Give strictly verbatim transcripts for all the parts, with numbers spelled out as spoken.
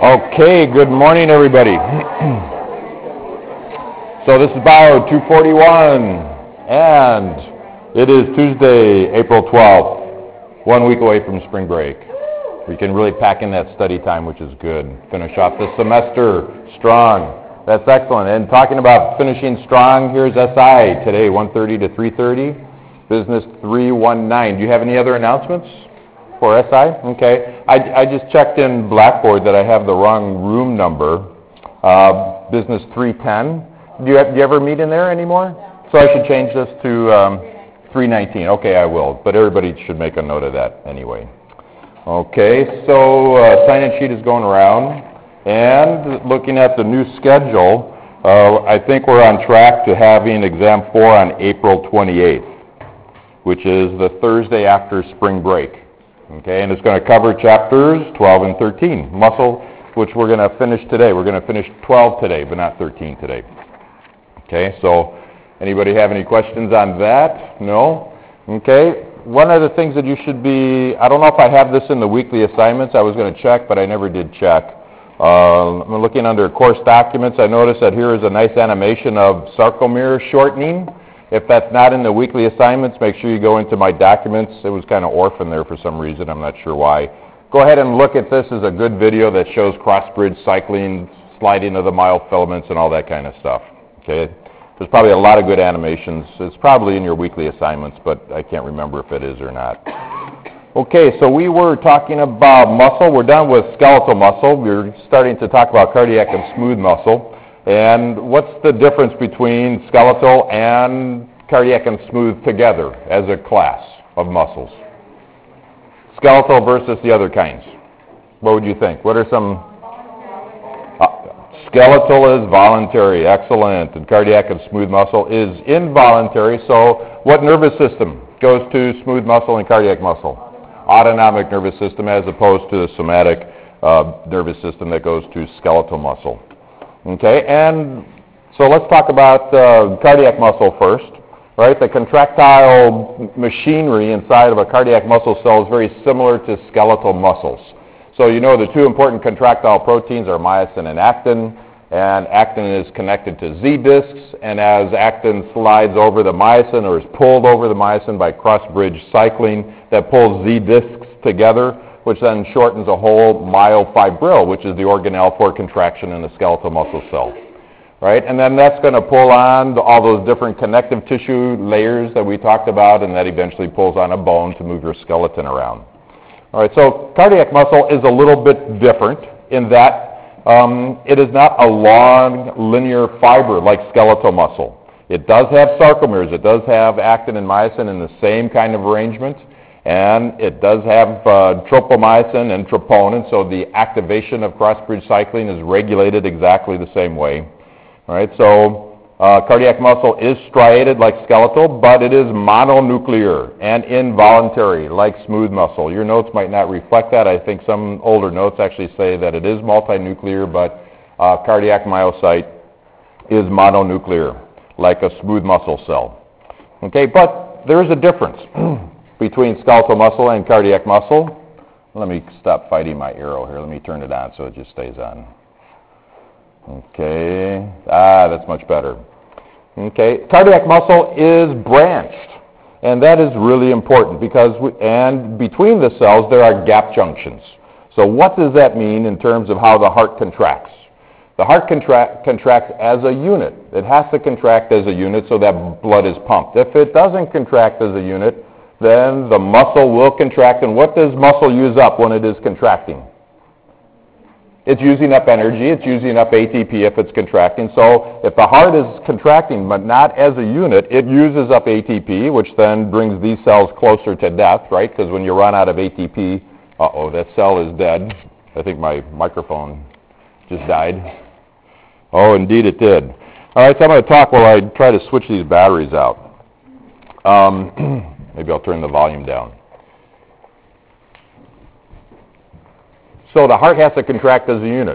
Okay, good morning, everybody. So this is Bio two forty-one, and it is Tuesday, April twelfth, one week away from spring break. We can really pack in that study time, which is good. Finish off this semester strong. That's excellent. And talking about finishing strong, here's S I today, one thirty to three thirty, Business three nineteen. Do you have any other announcements for S I? Okay. I, I just checked in Blackboard that I have the wrong room number, uh, Business three ten. Do you, have, do you ever meet in there anymore? So I should change this to um, three nineteen. Okay, I will. But everybody should make a note of that anyway. Okay, so uh, sign-in sheet is going around. And looking at the new schedule, uh, I think we're on track to having exam four on April twenty-eighth, which is the Thursday after spring break. Okay, and it's going to cover chapters twelve and thirteen. Muscle, which we're going to finish today. We're going to finish twelve today, but not thirteen today. Okay, so anybody have any questions on that? No? Okay, one of the things that you should be, I don't know if I have this in the weekly assignments. I was going to check, but I never did check. Uh, I'm looking under course documents. I noticed that here is a nice animation of sarcomere shortening. If that's not in the weekly assignments, make sure you go into my documents. It was kind of orphaned there for some reason. I'm not sure why. Go ahead and look at this as a good video that shows cross-bridge cycling, sliding of the myofilaments, and all that kind of stuff. Okay, there's probably a lot of good animations. It's probably in your weekly assignments, but I can't remember if it is or not. Okay, so we were talking about muscle. We're done with skeletal muscle. We're starting to talk about cardiac and smooth muscle. And what's the difference between skeletal and cardiac and smooth together as a class of muscles? Skeletal versus the other kinds. What would you think? What are some... Uh, skeletal is voluntary, excellent. And cardiac and smooth muscle is involuntary. So what nervous system goes to smooth muscle and cardiac muscle? Autonomic nervous system, as opposed to the somatic uh, nervous system that goes to skeletal muscle. Okay, and so let's talk about uh, cardiac muscle first, right? The contractile machinery inside of a cardiac muscle cell is very similar to skeletal muscles. So you know the two important contractile proteins are myosin and actin, and actin is connected to Z discs, and as actin slides over the myosin or is pulled over the myosin by cross-bridge cycling, that pulls Z discs together, which then shortens a whole myofibril, which is the organelle for contraction in the skeletal muscle cell, right? And then that's going to pull on all those different connective tissue layers that we talked about, and that eventually pulls on a bone to move your skeleton around. All right, so cardiac muscle is a little bit different in that um, it is not a long linear fiber like skeletal muscle. It does have sarcomeres. It does have actin and myosin in the same kind of arrangement. And it does have uh, tropomyosin and troponin, so the activation of cross-bridge cycling is regulated exactly the same way. All right, so uh, cardiac muscle is striated like skeletal, but it is mononuclear and involuntary like smooth muscle. Your notes might not reflect that. I think some older notes actually say that it is multinuclear, but uh, cardiac myocyte is mononuclear like a smooth muscle cell. Okay, but there is a difference between skeletal muscle and cardiac muscle. Let me stop fighting my arrow here. Let me turn it on so it just stays on. Okay. Ah, that's much better. Okay. Cardiac muscle is branched, and that is really important because, we, and between the cells there are gap junctions. So what does that mean in terms of how the heart contracts? The heart contract, contracts as a unit. It has to contract as a unit so that blood is pumped. If it doesn't contract as a unit, then the muscle will contract. And what does muscle use up when it is contracting? It's using up energy. It's using up A T P if it's contracting. So if the heart is contracting but not as a unit, it uses up A T P, which then brings these cells closer to death, right? Because when you run out of A T P, uh-oh, that cell is dead. I think my microphone just died. Oh, indeed it did. All right, so I'm going to talk while I try to switch these batteries out. Um... Maybe I'll turn the volume down. So the heart has to contract as a unit.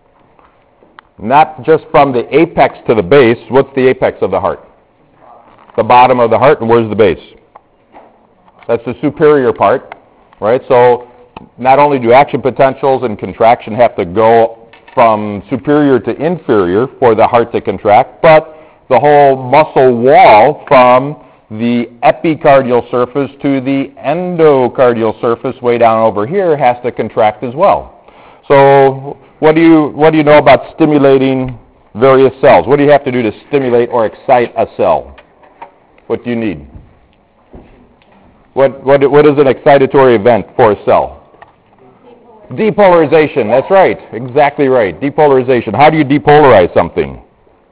Not just from the apex to the base. What's the apex of the heart? The bottom of the heart, and where's the base? That's the superior part, right? So not only do action potentials and contraction have to go from superior to inferior for the heart to contract, but the whole muscle wall from the epicardial surface to the endocardial surface way down over here has to contract as well. So what do you, what do you know about stimulating various cells? What do you have to do to stimulate or excite a cell? What do you need? What, what, what is an excitatory event for a cell? Depolarization. That's right. Exactly right. Depolarization. How do you depolarize something?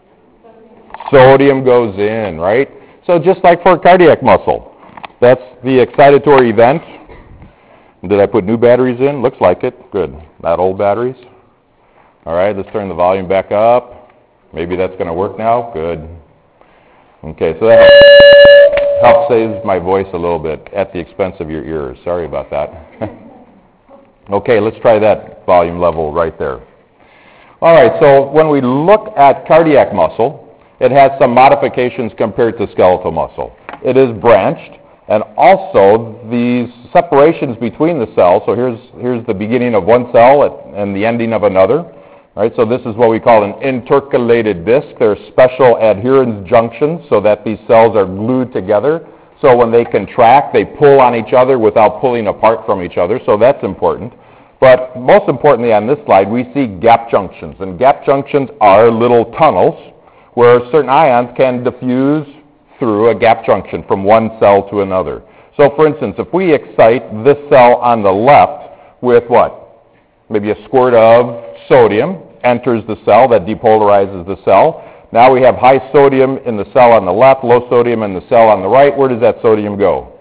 Sodium goes in, right? So just like for cardiac muscle, that's the excitatory event. Did I put new batteries in? Looks like it. Good. Not old batteries. All right, let's turn the volume back up. Maybe that's going to work now. Good. Okay, so that helps save my voice a little bit at the expense of your ears. Sorry about that. Okay, let's try that volume level right there. All right, so when we look at cardiac muscle, it has some modifications compared to skeletal muscle. It is branched, and also these separations between the cells, so here's, here's the beginning of one cell and the ending of another. All right, so this is what we call an intercalated disc. There are special adherence junctions so that these cells are glued together. So when they contract, they pull on each other without pulling apart from each other, so that's important. But most importantly on this slide, we see gap junctions. And gap junctions are little tunnels where certain ions can diffuse through a gap junction from one cell to another. So for instance, if we excite this cell on the left with what? Maybe a squirt of sodium enters the cell that depolarizes the cell. Now we have high sodium in the cell on the left, low sodium in the cell on the right. Where does that sodium go?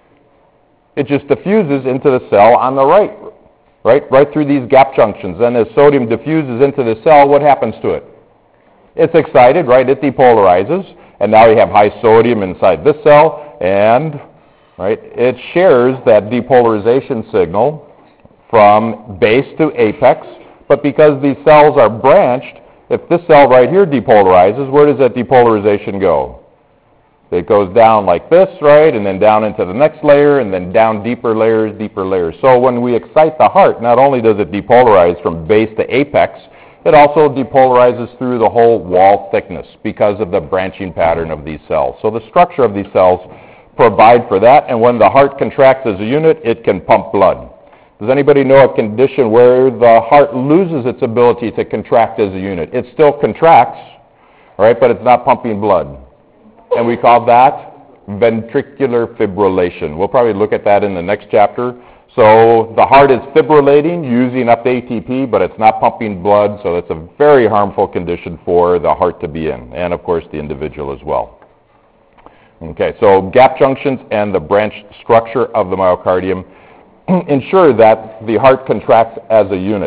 It just diffuses into the cell on the right, right? Right through these gap junctions. Then as sodium diffuses into the cell, what happens to it? It's excited, right? It depolarizes, and now you have high sodium inside this cell, and right, it shares that depolarization signal from base to apex, but because these cells are branched, if this cell right here depolarizes, where does that depolarization go? It goes down like this, right, and then down into the next layer, and then down deeper layers, deeper layers. So when we excite the heart, not only does it depolarize from base to apex, it also depolarizes through the whole wall thickness because of the branching pattern of these cells. So the structure of these cells provide for that, and when the heart contracts as a unit, it can pump blood. Does anybody know a condition where the heart loses its ability to contract as a unit? It still contracts, right, but it's not pumping blood. And we call that ventricular fibrillation. We'll probably look at that in the next chapter. So the heart is fibrillating, using up the A T P, but it's not pumping blood, so that's a very harmful condition for the heart to be in, and of course the individual as well. Okay, so gap junctions and the branched structure of the myocardium ensure that the heart contracts as a unit.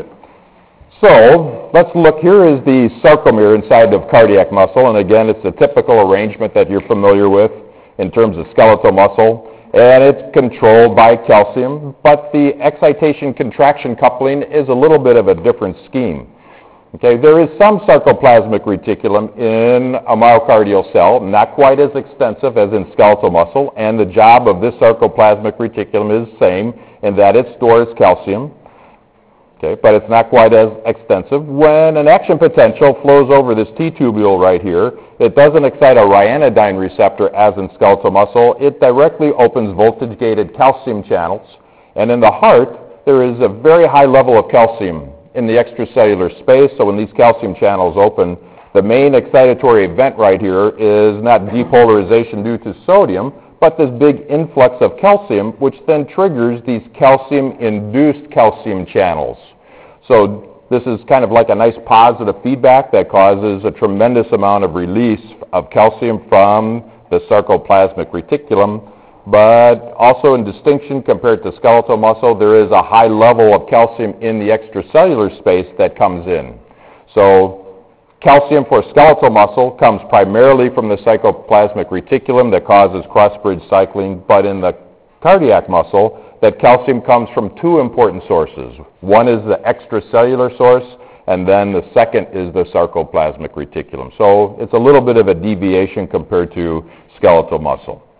So let's look, here is the sarcomere inside of cardiac muscle, and again it's a typical arrangement that you're familiar with in terms of skeletal muscle. And it's controlled by calcium, but the excitation-contraction coupling is a little bit of a different scheme. Okay, there is some sarcoplasmic reticulum in a myocardial cell, not quite as extensive as in skeletal muscle, and the job of this sarcoplasmic reticulum is the same in that it stores calcium. Okay, but it's not quite as extensive. When an action potential flows over this T-tubule right here, it doesn't excite a ryanodine receptor as in skeletal muscle. It directly opens voltage-gated calcium channels. And in the heart, there is a very high level of calcium in the extracellular space. So when these calcium channels open, the main excitatory event right here is not depolarization due to sodium, but this big influx of calcium, which then triggers these calcium-induced calcium channels. So this is kind of like a nice positive feedback that causes a tremendous amount of release of calcium from the sarcoplasmic reticulum, but also in distinction compared to skeletal muscle, there is a high level of calcium in the extracellular space that comes in. So calcium for skeletal muscle comes primarily from the sarcoplasmic reticulum that causes cross-bridge cycling, but in the cardiac muscle, that calcium comes from two important sources. One is the extracellular source, and then the second is the sarcoplasmic reticulum. So it's a little bit of a deviation compared to skeletal muscle.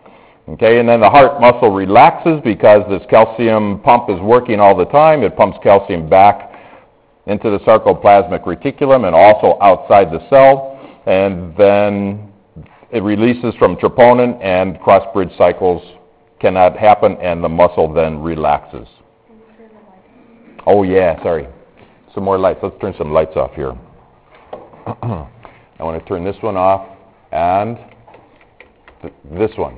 Okay, and then the heart muscle relaxes because this calcium pump is working all the time. It pumps calcium back into the sarcoplasmic reticulum and also outside the cell, and then it releases from troponin, and cross-bridge cycles cannot happen, and the muscle then relaxes. Oh yeah, sorry. Some more lights. Let's turn some lights off here. I want to turn this one off and th- this one.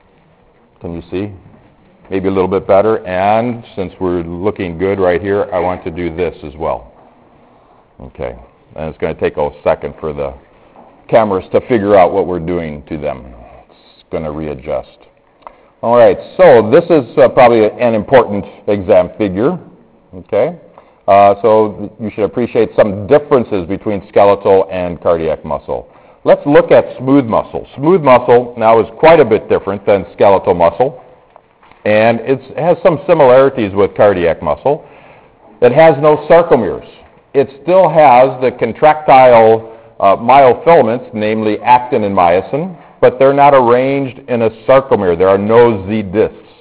Can you see? Maybe a little bit better. And since we're looking good right here, I want to do this as well. Okay. And it's going to take a second for the cameras to figure out what we're doing to them. It's going to readjust. All right. So this is uh, probably an important exam figure. Okay. Uh, so you should appreciate some differences between skeletal and cardiac muscle. Let's look at smooth muscle. Smooth muscle now is quite a bit different than skeletal muscle, and it's, it has some similarities with cardiac muscle. It has no sarcomeres. It still has the contractile uh, myofilaments, namely actin and myosin, but they're not arranged in a sarcomere. There are no Z discs.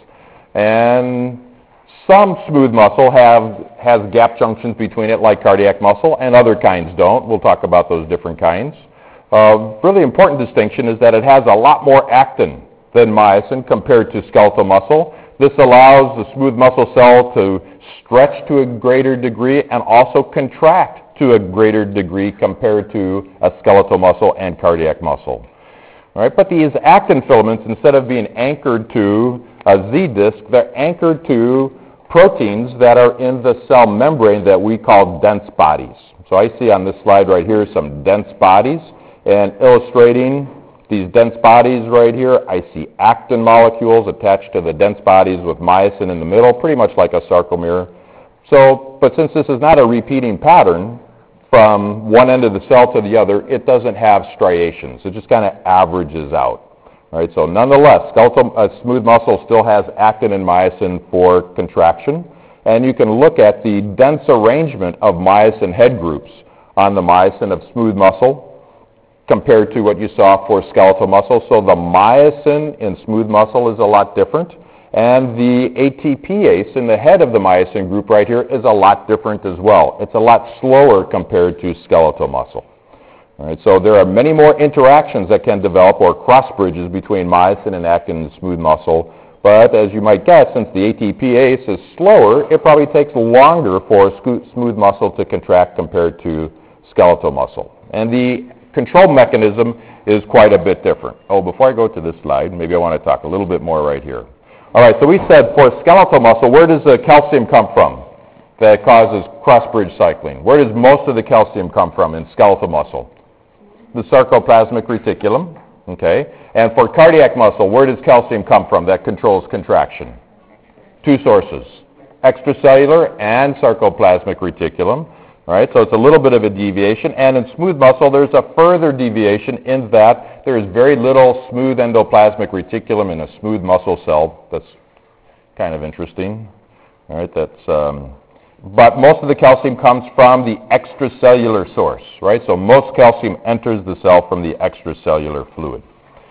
And some smooth muscle have has gap junctions between it, like cardiac muscle, and other kinds don't. We'll talk about those different kinds. Uh, really important distinction is that it has a lot more actin than myosin compared to skeletal muscle. This allows the smooth muscle cell to stretch to a greater degree and also contract to a greater degree compared to a skeletal muscle and cardiac muscle. All right, but these actin filaments, instead of being anchored to a Z disc, they're anchored to proteins that are in the cell membrane that we call dense bodies. So I see on this slide right here some dense bodies, and illustrating these dense bodies right here, I see actin molecules attached to the dense bodies with myosin in the middle, pretty much like a sarcomere. So, but since this is not a repeating pattern from one end of the cell to the other, it doesn't have striations. It just kind of averages out. All right, so nonetheless, skeletal uh, smooth muscle still has actin and myosin for contraction, and you can look at the dense arrangement of myosin head groups on the myosin of smooth muscle compared to what you saw for skeletal muscle. So the myosin in smooth muscle is a lot different, and the A T P ase in the head of the myosin group right here is a lot different as well. It's a lot slower compared to skeletal muscle. All right, so there are many more interactions that can develop, or cross bridges between myosin and actin and smooth muscle. But as you might guess, since the A T P ase is slower, it probably takes longer for smooth muscle to contract compared to skeletal muscle. And the control mechanism is quite a bit different. Oh, before I go to this slide, maybe I want to talk a little bit more right here. All right, so we said for skeletal muscle, where does the calcium come from that causes cross-bridge cycling? Where does most of the calcium come from in skeletal muscle? The sarcoplasmic reticulum, okay? And for cardiac muscle, where does calcium come from that controls contraction? Two sources, extracellular and sarcoplasmic reticulum, all right? So it's a little bit of a deviation. And in smooth muscle, there's a further deviation in that there is very little smooth endoplasmic reticulum in a smooth muscle cell. That's kind of interesting, all right? That's... Um, But most of the calcium comes from the extracellular source, right? So most calcium enters the cell from the extracellular fluid.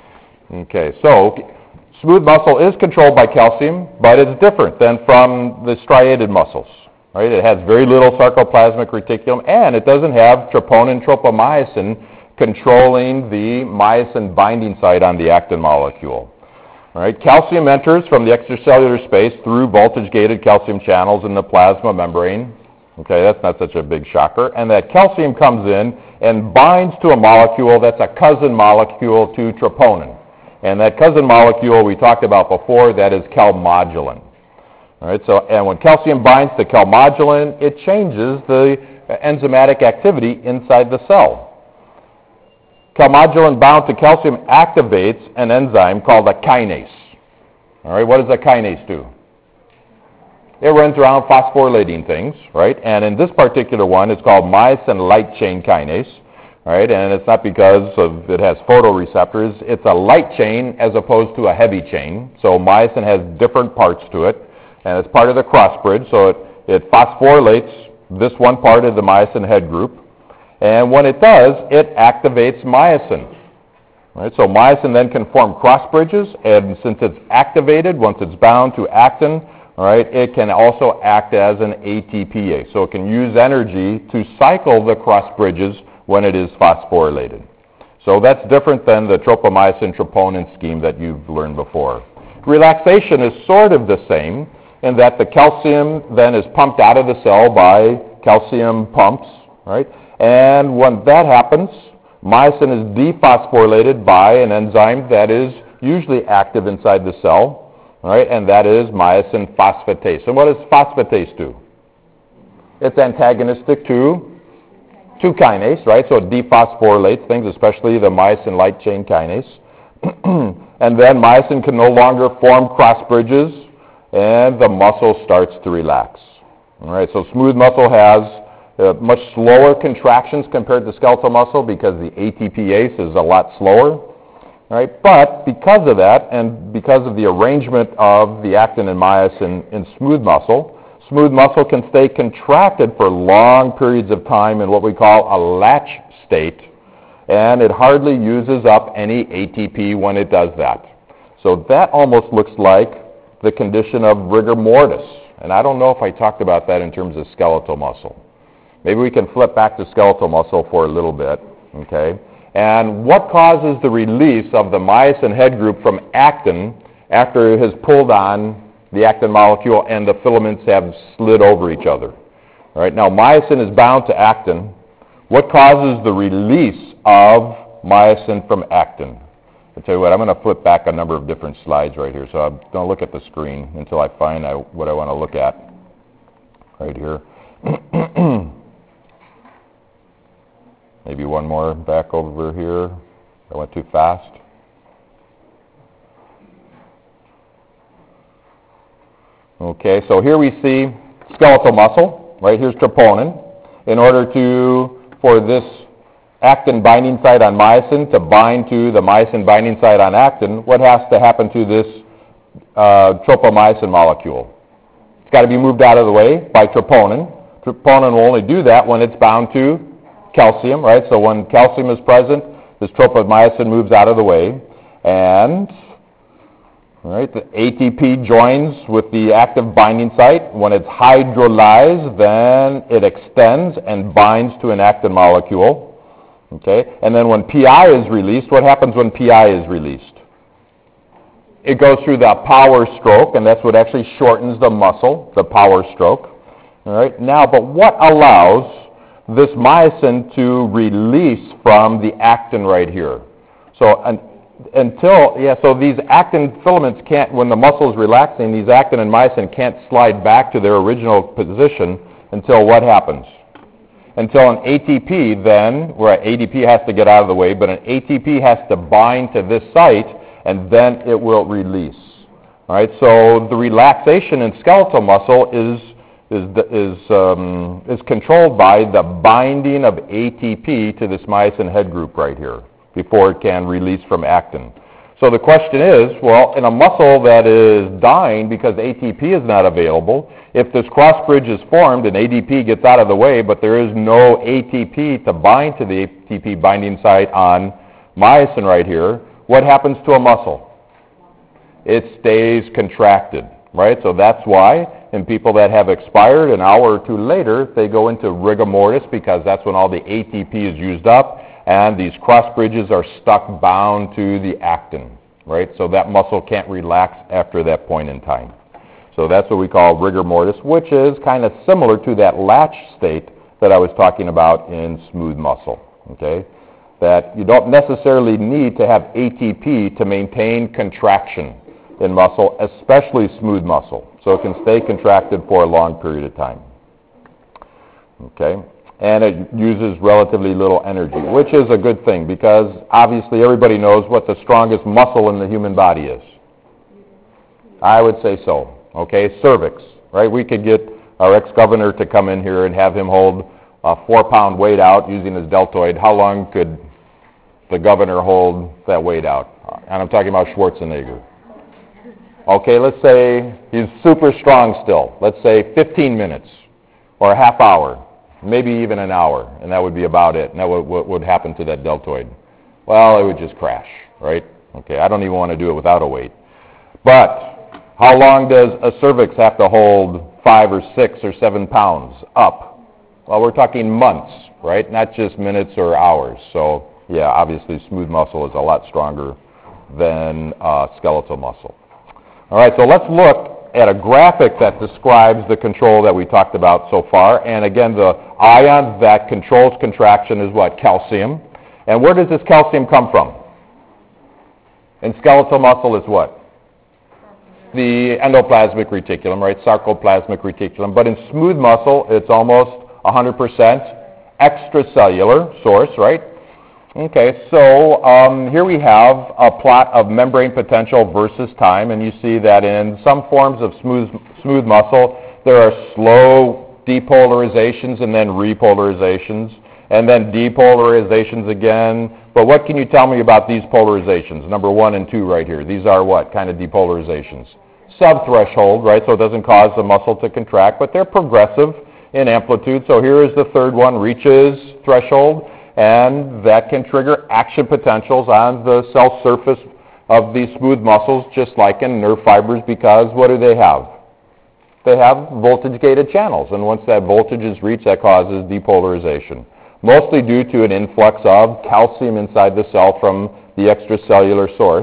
Okay, so smooth muscle is controlled by calcium, but it's different than from the striated muscles, right? It has very little sarcoplasmic reticulum, and it doesn't have troponin tropomyosin controlling the myosin binding site on the actin molecule. All right, calcium enters from the extracellular space through voltage-gated calcium channels in the plasma membrane. Okay, that's not such a big shocker. And that calcium comes in and binds to a molecule that's a cousin molecule to troponin. And that cousin molecule we talked about before, that is calmodulin. All right, so and when calcium binds to calmodulin, it changes the enzymatic activity inside the cell. Calmodulin bound to calcium activates an enzyme called a kinase. All right, what does a kinase do? It runs around phosphorylating things, right? And in this particular one, it's called myosin light chain kinase, right? And it's not because of it has photoreceptors. It's a light chain as opposed to a heavy chain. So myosin has different parts to it, and it's part of the cross bridge. So it, it phosphorylates this one part of the myosin head group. And when it does, it activates myosin. All right, so myosin then can form cross bridges, and since it's activated, once it's bound to actin, all right, it can also act as an A T P ase. So it can use energy to cycle the cross bridges when it is phosphorylated. So that's different than the tropomyosin troponin scheme that you've learned before. Relaxation is sort of the same in that the calcium then is pumped out of the cell by calcium pumps, right? And when that happens, myosin is dephosphorylated by an enzyme that is usually active inside the cell, all right, and that is myosin phosphatase. And what does phosphatase do? It's antagonistic to two kinase, right? So it dephosphorylates things, especially the myosin light chain kinase. And then myosin can no longer form cross bridges, and the muscle starts to relax. All right, so smooth muscle has uh, much slower contractions compared to skeletal muscle because the A T P ase is a lot slower. Right? But because of that, and because of the arrangement of the actin and myosin in smooth muscle, smooth muscle can stay contracted for long periods of time in what we call a latch state, and it hardly uses up any A T P when it does that. So that almost looks like the condition of rigor mortis, and I don't know if I talked about that in terms of skeletal muscle. Maybe we can flip back to skeletal muscle for a little bit, okay? And what causes the release of the myosin head group from actin after it has pulled on the actin molecule and the filaments have slid over each other? All right, now myosin is bound to actin. What causes the release of myosin from actin? I'll tell you what, I'm going to flip back a number of different slides right here, so I'm going to look at the screen until I find I, what I want to look at right here. Maybe one more back over here. I went too fast. Okay, so here we see skeletal muscle. Right here's troponin. In order to, for this actin binding site on myosin to bind to the myosin binding site on actin, what has to happen to this uh, tropomyosin molecule? It's got to be moved out of the way by troponin. Troponin will only do that when it's bound to calcium, right? So when calcium is present, this tropomyosin moves out of the way, and right, the A T P joins with the active binding site. When it's hydrolyzed, then it extends and binds to an actin molecule. Okay, and then when P I is released, what happens when P I is released? It goes through the power stroke, and that's what actually shortens the muscle, the power stroke. All right, now, but what allows this myosin to release from the actin right here? So un, until, yeah, so these actin filaments can't, when the muscle is relaxing, these actin and myosin can't slide back to their original position until what happens? Until an A T P then, where A D P has to get out of the way, but an A T P has to bind to this site, and then it will release. All right, so the relaxation in skeletal muscle is is is um, is controlled by the binding of A T P to this myosin head group right here before it can release from actin. So the question is, well, in a muscle that is dying because A T P is not available, if this cross bridge is formed and A D P gets out of the way, but there is no A T P to bind to the A T P binding site on myosin right here, what happens to a muscle? It stays contracted, right? So that's why in people that have expired an hour or two later, they go into rigor mortis because that's when all the A T P is used up and these cross bridges are stuck bound to the actin, right? So that muscle can't relax after that point in time. So that's what we call rigor mortis, which is kind of similar to that latch state that I was talking about in smooth muscle, okay? That you don't necessarily need to have A T P to maintain contraction in muscle, especially smooth muscle. So it can stay contracted for a long period of time. Okay? And it uses relatively little energy, which is a good thing because obviously everybody knows what the strongest muscle in the human body is. I would say so. Okay? Cervix, right? We could get our ex-governor to come in here and have him hold a four-pound weight out using his deltoid. How long could the governor hold that weight out? And I'm talking about Schwarzenegger. Okay, let's say he's super strong still. Let's say fifteen minutes or a half hour, maybe even an hour, and that would be about it. And that would, what would happen to that deltoid? Well, it would just crash. right? Okay, I don't even want to do it without a weight. But how long does a cervix have to hold five or six or seven pounds up? Well, we're talking months, right? Not just minutes or hours. So, yeah, obviously smooth muscle is a lot stronger than uh, skeletal muscle. All right, so let's look at a graphic that describes the control that we talked about so far. And again, the ion that controls contraction is what? Calcium. And where does this calcium come from? In skeletal muscle is what? The endoplasmic reticulum, right? Sarcoplasmic reticulum. But in smooth muscle, it's almost one hundred percent extracellular source, right? Okay, so um, here we have a plot of membrane potential versus time, and you see that in some forms of smooth, smooth muscle, there are slow depolarizations and then repolarizations, and then depolarizations again. But what can you tell me about these polarizations? Number one and two right here. These are what kind of depolarizations? Subthreshold, right? So it doesn't cause the muscle to contract, but they're progressive in amplitude. So here is the third one, reaches threshold, and that can trigger action potentials on the cell surface of these smooth muscles, just like in nerve fibers, because what do they have? They have voltage-gated channels, and once that voltage is reached, that causes depolarization, mostly due to an influx of calcium inside the cell from the extracellular source.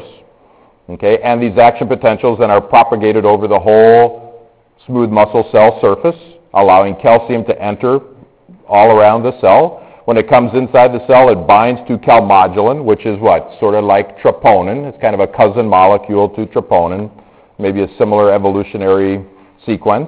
Okay, and these action potentials then are propagated over the whole smooth muscle cell surface, allowing calcium to enter all around the cell. When it comes inside the cell, it binds to calmodulin, which is what? Sort of like troponin. It's kind of a cousin molecule to troponin, maybe a similar evolutionary sequence.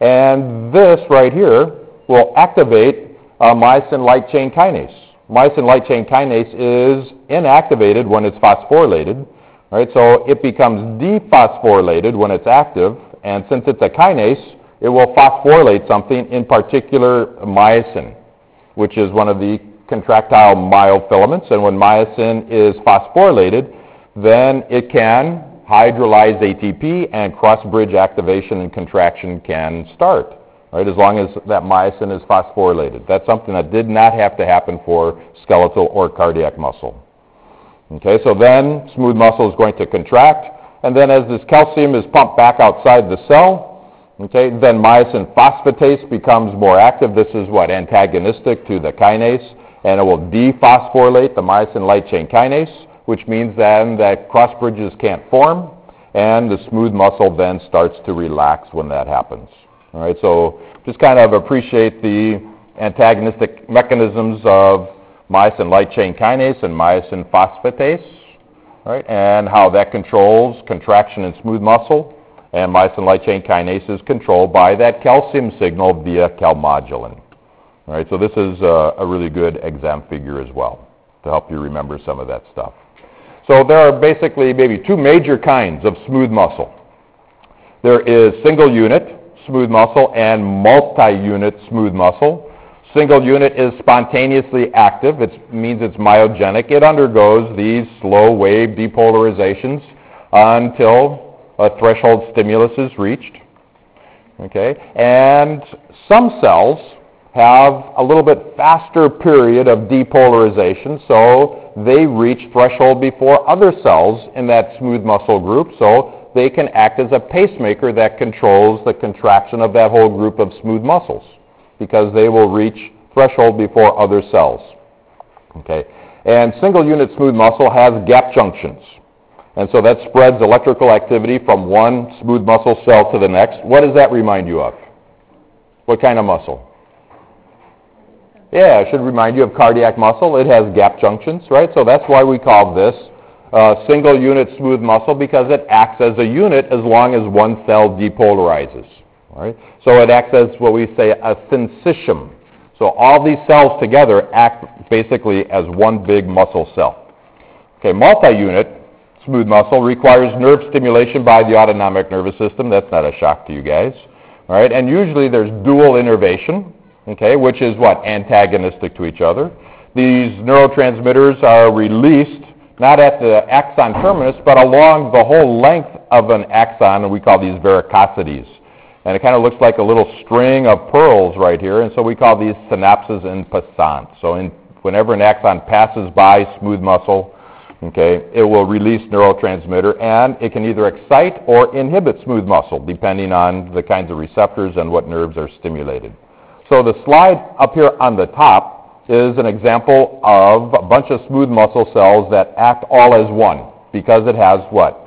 And this right here will activate uh, myosin light chain kinase. Myosin light chain kinase is inactivated when it's phosphorylated, right? So it becomes dephosphorylated when it's active, and since it's a kinase, it will phosphorylate something, in particular myosin, which is one of the contractile myofilaments. And when myosin is phosphorylated, then it can hydrolyze A T P, and cross-bridge activation and contraction can start, right, as long as that myosin is phosphorylated. That's something that did not have to happen for skeletal or cardiac muscle. Okay, so then smooth muscle is going to contract, and then as this calcium is pumped back outside the cell, okay, then myosin phosphatase becomes more active. This is what? Antagonistic to the kinase, and it will dephosphorylate the myosin light chain kinase, which means then that cross bridges can't form, and the smooth muscle then starts to relax when that happens. All right, so just kind of appreciate the antagonistic mechanisms of myosin light chain kinase and myosin phosphatase, right, and how that controls contraction in smooth muscle. And myosin light chain kinase is controlled by that calcium signal via calmodulin. All right, so this is a, a really good exam figure as well to help you remember some of that stuff. So there are basically maybe two major kinds of smooth muscle. There is single unit smooth muscle and multi-unit smooth muscle. Single unit is spontaneously active. It means it's myogenic. It undergoes these slow wave depolarizations until a threshold stimulus is reached. Okay, and some cells have a little bit faster period of depolarization, so they reach threshold before other cells in that smooth muscle group, so they can act as a pacemaker that controls the contraction of that whole group of smooth muscles, because they will reach threshold before other cells. Okay, and single unit smooth muscle has gap junctions. And so that spreads electrical activity from one smooth muscle cell to the next. What does that remind you of? What kind of muscle? Yeah, it should remind you of cardiac muscle. It has gap junctions, right? So that's why we call this uh, single unit smooth muscle, because it acts as a unit as long as one cell depolarizes. Right? So it acts as what we say a syncytium. So all these cells together act basically as one big muscle cell. Okay, multi-unit smooth muscle requires nerve stimulation by the autonomic nervous system. That's not a shock to you guys. All right, and usually there's dual innervation, okay, which is what? Antagonistic to each other. These neurotransmitters are released not at the axon terminus, but along the whole length of an axon, and we call these verticosities. And it kind of looks like a little string of pearls right here, and so we call these synapses in passant. So in, whenever an axon passes by smooth muscle, Okay, it will release neurotransmitter, and it can either excite or inhibit smooth muscle, depending on the kinds of receptors and what nerves are stimulated. So the slide up here on the top is an example of a bunch of smooth muscle cells that act all as one, because it has what?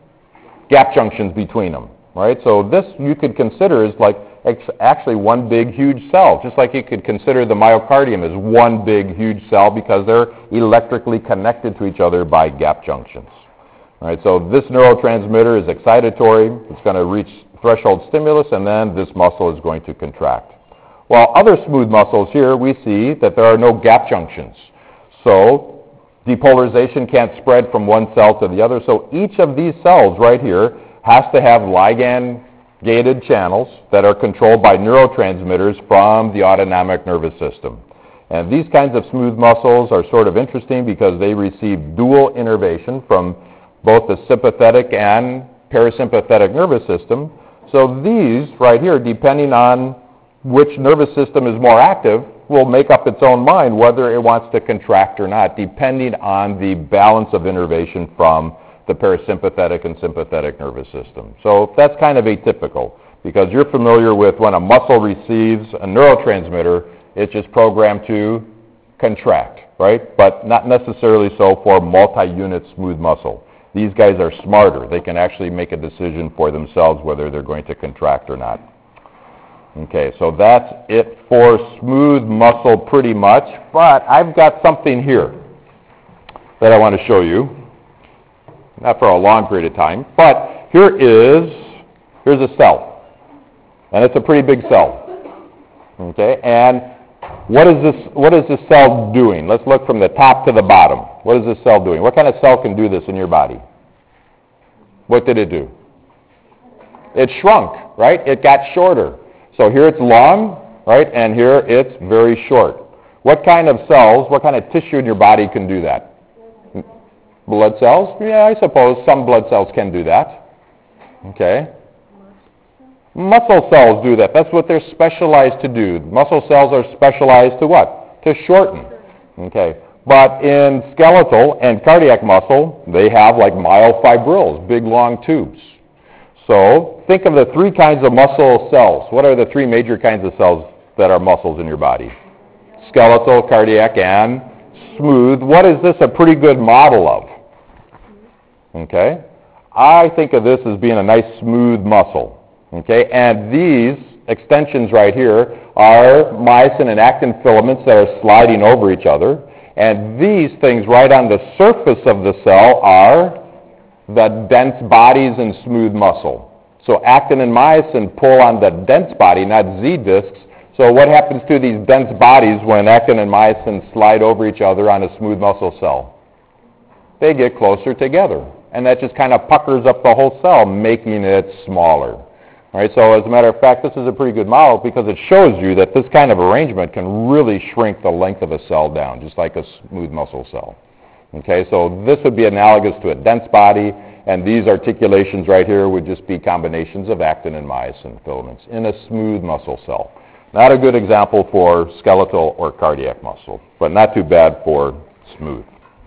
Gap junctions between them, right? So this you could consider is like actually one big huge cell, just like you could consider the myocardium as one big huge cell because they're electrically connected to each other by gap junctions. All right, so this neurotransmitter is excitatory. It's going to reach threshold stimulus, and then this muscle is going to contract. While other smooth muscles here, we see that there are no gap junctions. So depolarization can't spread from one cell to the other. So each of these cells right here has to have ligand-gated channels that are controlled by neurotransmitters from the autonomic nervous system. And these kinds of smooth muscles are sort of interesting because they receive dual innervation from both the sympathetic and parasympathetic nervous system. So these right here, depending on which nervous system is more active, will make up its own mind whether it wants to contract or not, depending on the balance of innervation from the parasympathetic and sympathetic nervous system. So that's kind of atypical because you're familiar with when a muscle receives a neurotransmitter, it's just programmed to contract, right? But not necessarily so for multi-unit smooth muscle. These guys are smarter. They can actually make a decision for themselves whether they're going to contract or not. Okay, so that's it for smooth muscle pretty much, but I've got something here that I want to show you. Not for a long period of time, but here is, here's a cell, and it's a pretty big cell. Okay, and what is this, what is this cell doing? Let's look from the top to the bottom. What is this cell doing? What kind of cell can do this in your body? What did it do? It shrunk, right? It got shorter. So here it's long, right, and here it's very short. What kind of cells, what kind of tissue in your body can do that? Blood cells? Yeah, I suppose some blood cells can do that. Okay. Muscle cells do that. That's what they're specialized to do. Muscle cells are specialized to what? To shorten. Okay. But in skeletal and cardiac muscle, they have like myofibrils, big long tubes. So think of the three kinds of muscle cells. What are the three major kinds of cells that are muscles in your body? Skeletal, cardiac, and smooth. What is this a pretty good model of? Okay? I think of this as being a nice smooth muscle. Okay? And these extensions right here are myosin and actin filaments that are sliding over each other. And these things right on the surface of the cell are the dense bodies and smooth muscle. So actin and myosin pull on the dense body, not Z discs. So what happens to these dense bodies when actin and myosin slide over each other on a smooth muscle cell? They get closer together. And that just kind of puckers up the whole cell, making it smaller. All right, so as a matter of fact, this is a pretty good model because it shows you that this kind of arrangement can really shrink the length of a cell down, just like a smooth muscle cell. Okay, so this would be analogous to a dense body, and these articulations right here would just be combinations of actin and myosin filaments in a smooth muscle cell. Not a good example for skeletal or cardiac muscle, but not too bad for smooth.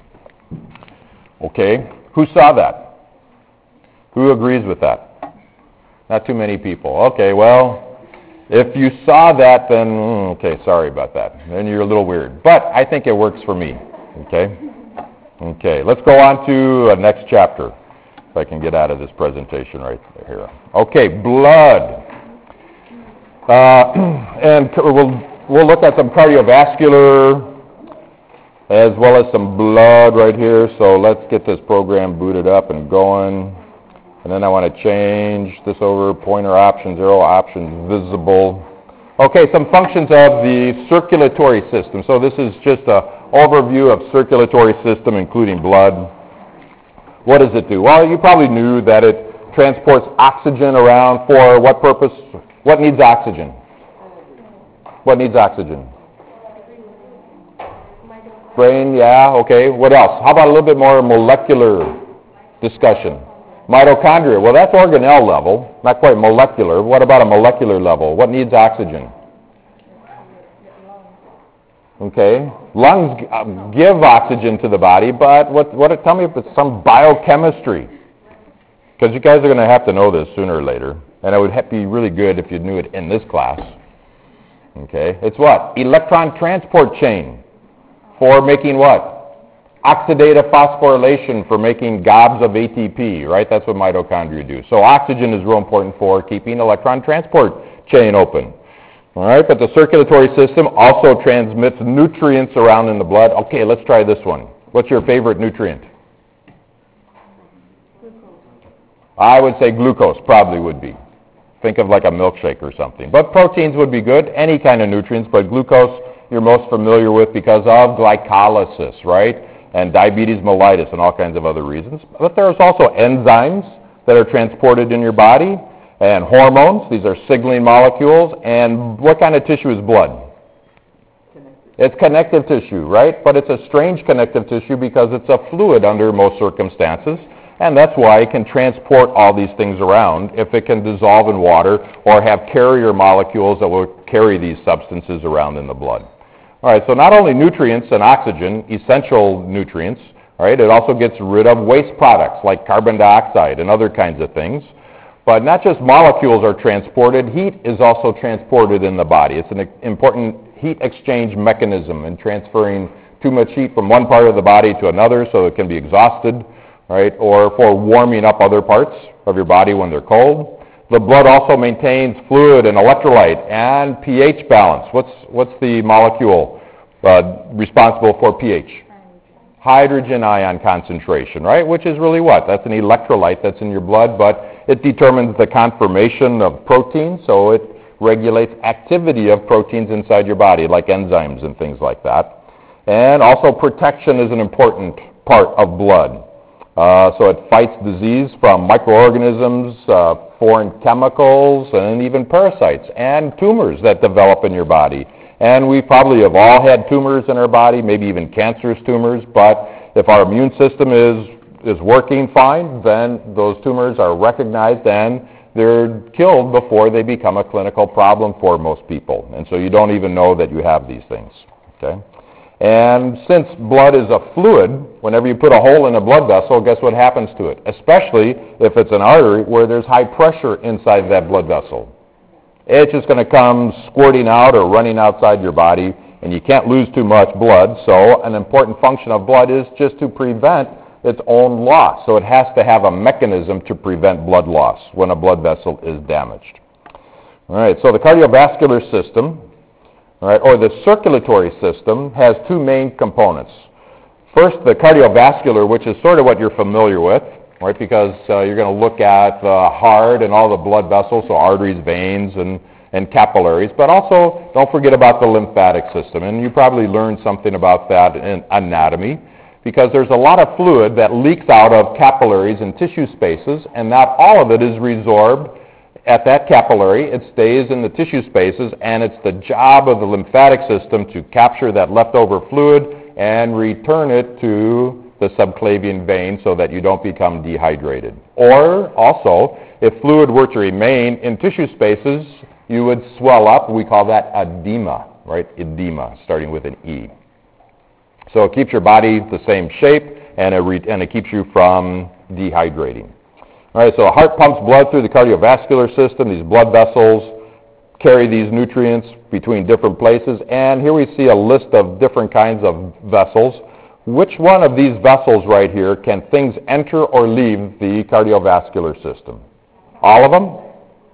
Okay, who saw that? Who agrees with that? Not too many people. Okay, well, if you saw that, then, okay, sorry about that. Then you're a little weird. But I think it works for me. Okay? Okay, let's go on to the next chapter, if I can get out of this presentation right here. Okay, blood. Uh, and we'll, we'll look at some cardiovascular as well as some blood right here. So let's get this program booted up and going. And then I want to change this over, pointer options, arrow options, visible. Okay, some functions of the circulatory system. So this is just an overview of circulatory system, including blood. What does it do? Well, you probably knew that it transports oxygen around for what purpose? What needs oxygen? What needs oxygen? Brain, yeah, okay. What else? How about a little bit more molecular discussion? Mitochondria, well, that's organelle level, not quite molecular. What about a molecular level? What needs oxygen? Okay. Lungs uh, give oxygen to the body, but what, what, tell me if it's some biochemistry. Because you guys are going to have to know this sooner or later, and it would ha- be really good if you knew it in this class. Okay, it's what? Electron transport chain for making what? Oxidative phosphorylation for making gobs of A T P, right? That's what mitochondria do. So oxygen is real important for keeping electron transport chain open. All right, but the circulatory system also transmits nutrients around in the blood. Okay, let's try this one. What's your favorite nutrient? I would say glucose probably would be. Think of like a milkshake or something. But proteins would be good, any kind of nutrients, but glucose you're most familiar with because of glycolysis, right? And diabetes mellitus and all kinds of other reasons. But there's also enzymes that are transported in your body, and hormones. These are signaling molecules. And what kind of tissue is blood? Connective. It's connective tissue, right? But it's a strange connective tissue because it's a fluid under most circumstances. And that's why it can transport all these things around if it can dissolve in water or have carrier molecules that will carry these substances around in the blood. All right, so not only nutrients and oxygen, essential nutrients, all right, it also gets rid of waste products like carbon dioxide and other kinds of things. But not just molecules are transported, heat is also transported in the body. It's an important heat exchange mechanism in transferring too much heat from one part of the body to another so it can be exhausted, right, or for warming up other parts of your body when they're cold. The blood also maintains fluid and electrolyte and pH balance. What's, what's the molecule uh, responsible for pH? Hydrogen ion concentration, right, which is really what? That's an electrolyte that's in your blood, but it determines the conformation of proteins, so it regulates activity of proteins inside your body, like enzymes and things like that. And also protection is an important part of blood. Uh, so it fights disease from microorganisms, uh, foreign chemicals, and even parasites, and tumors that develop in your body. And we probably have all had tumors in our body, maybe even cancerous tumors, but if our immune system is, is working fine, then those tumors are recognized and they're killed before they become a clinical problem for most people. And so you don't even know that you have these things. Okay? And since blood is a fluid, whenever you put a hole in a blood vessel, guess what happens to it? Especially if it's an artery where there's high pressure inside that blood vessel. It's just going to come squirting out or running outside your body, and you can't lose too much blood. So an important function of blood is just to prevent its own loss. So it has to have a mechanism to prevent blood loss when a blood vessel is damaged. All right, so the cardiovascular system, all right, or the circulatory system, has two main components. First, the cardiovascular, which is sort of what you're familiar with, right, because uh, you're going to look at the heart and all the blood vessels, so arteries, veins, and, and capillaries, but also don't forget about the lymphatic system, and you probably learned something about that in anatomy, because there's a lot of fluid that leaks out of capillaries and tissue spaces, and not all of it is resorbed at that capillary. It stays in the tissue spaces, and it's the job of the lymphatic system to capture that leftover fluid and return it to the subclavian vein so that you don't become dehydrated. Or also, if fluid were to remain in tissue spaces, you would swell up. We call that edema, right? Edema, starting with an E. So it keeps your body the same shape, and it, re- and it keeps you from dehydrating. All right, so a heart pumps blood through the cardiovascular system. These blood vessels carry these nutrients between different places. And here we see a list of different kinds of vessels. Which one of these vessels right here can things enter or leave the cardiovascular system? All of them?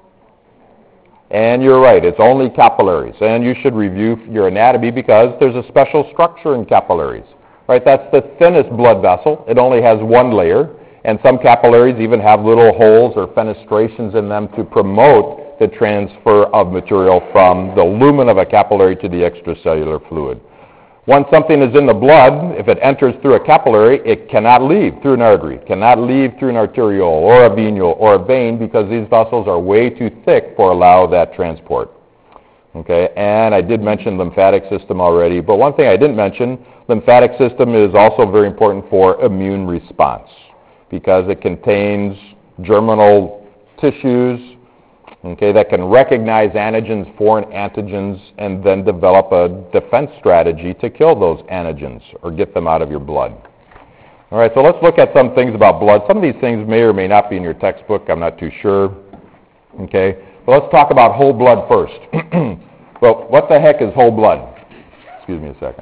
And you're right, it's only capillaries. And you should review your anatomy because there's a special structure in capillaries. Right, that's the thinnest blood vessel. It only has one layer. And some capillaries even have little holes or fenestrations in them to promote the transfer of material from the lumen of a capillary to the extracellular fluid. Once something is in the blood, if it enters through a capillary, it cannot leave through an artery, cannot leave through an arteriole or a venule or a vein because these vessels are way too thick for allow that transport. Okay, and I did mention lymphatic system already, but one thing I didn't mention, lymphatic system is also very important for immune response because it contains germinal tissues okay, that can recognize antigens, foreign antigens, and then develop a defense strategy to kill those antigens or get them out of your blood. All right, so let's look at some things about blood. Some of these things may or may not be in your textbook. I'm not too sure. Okay, but let's talk about whole blood first. Well, what the heck is whole blood? Excuse me a second.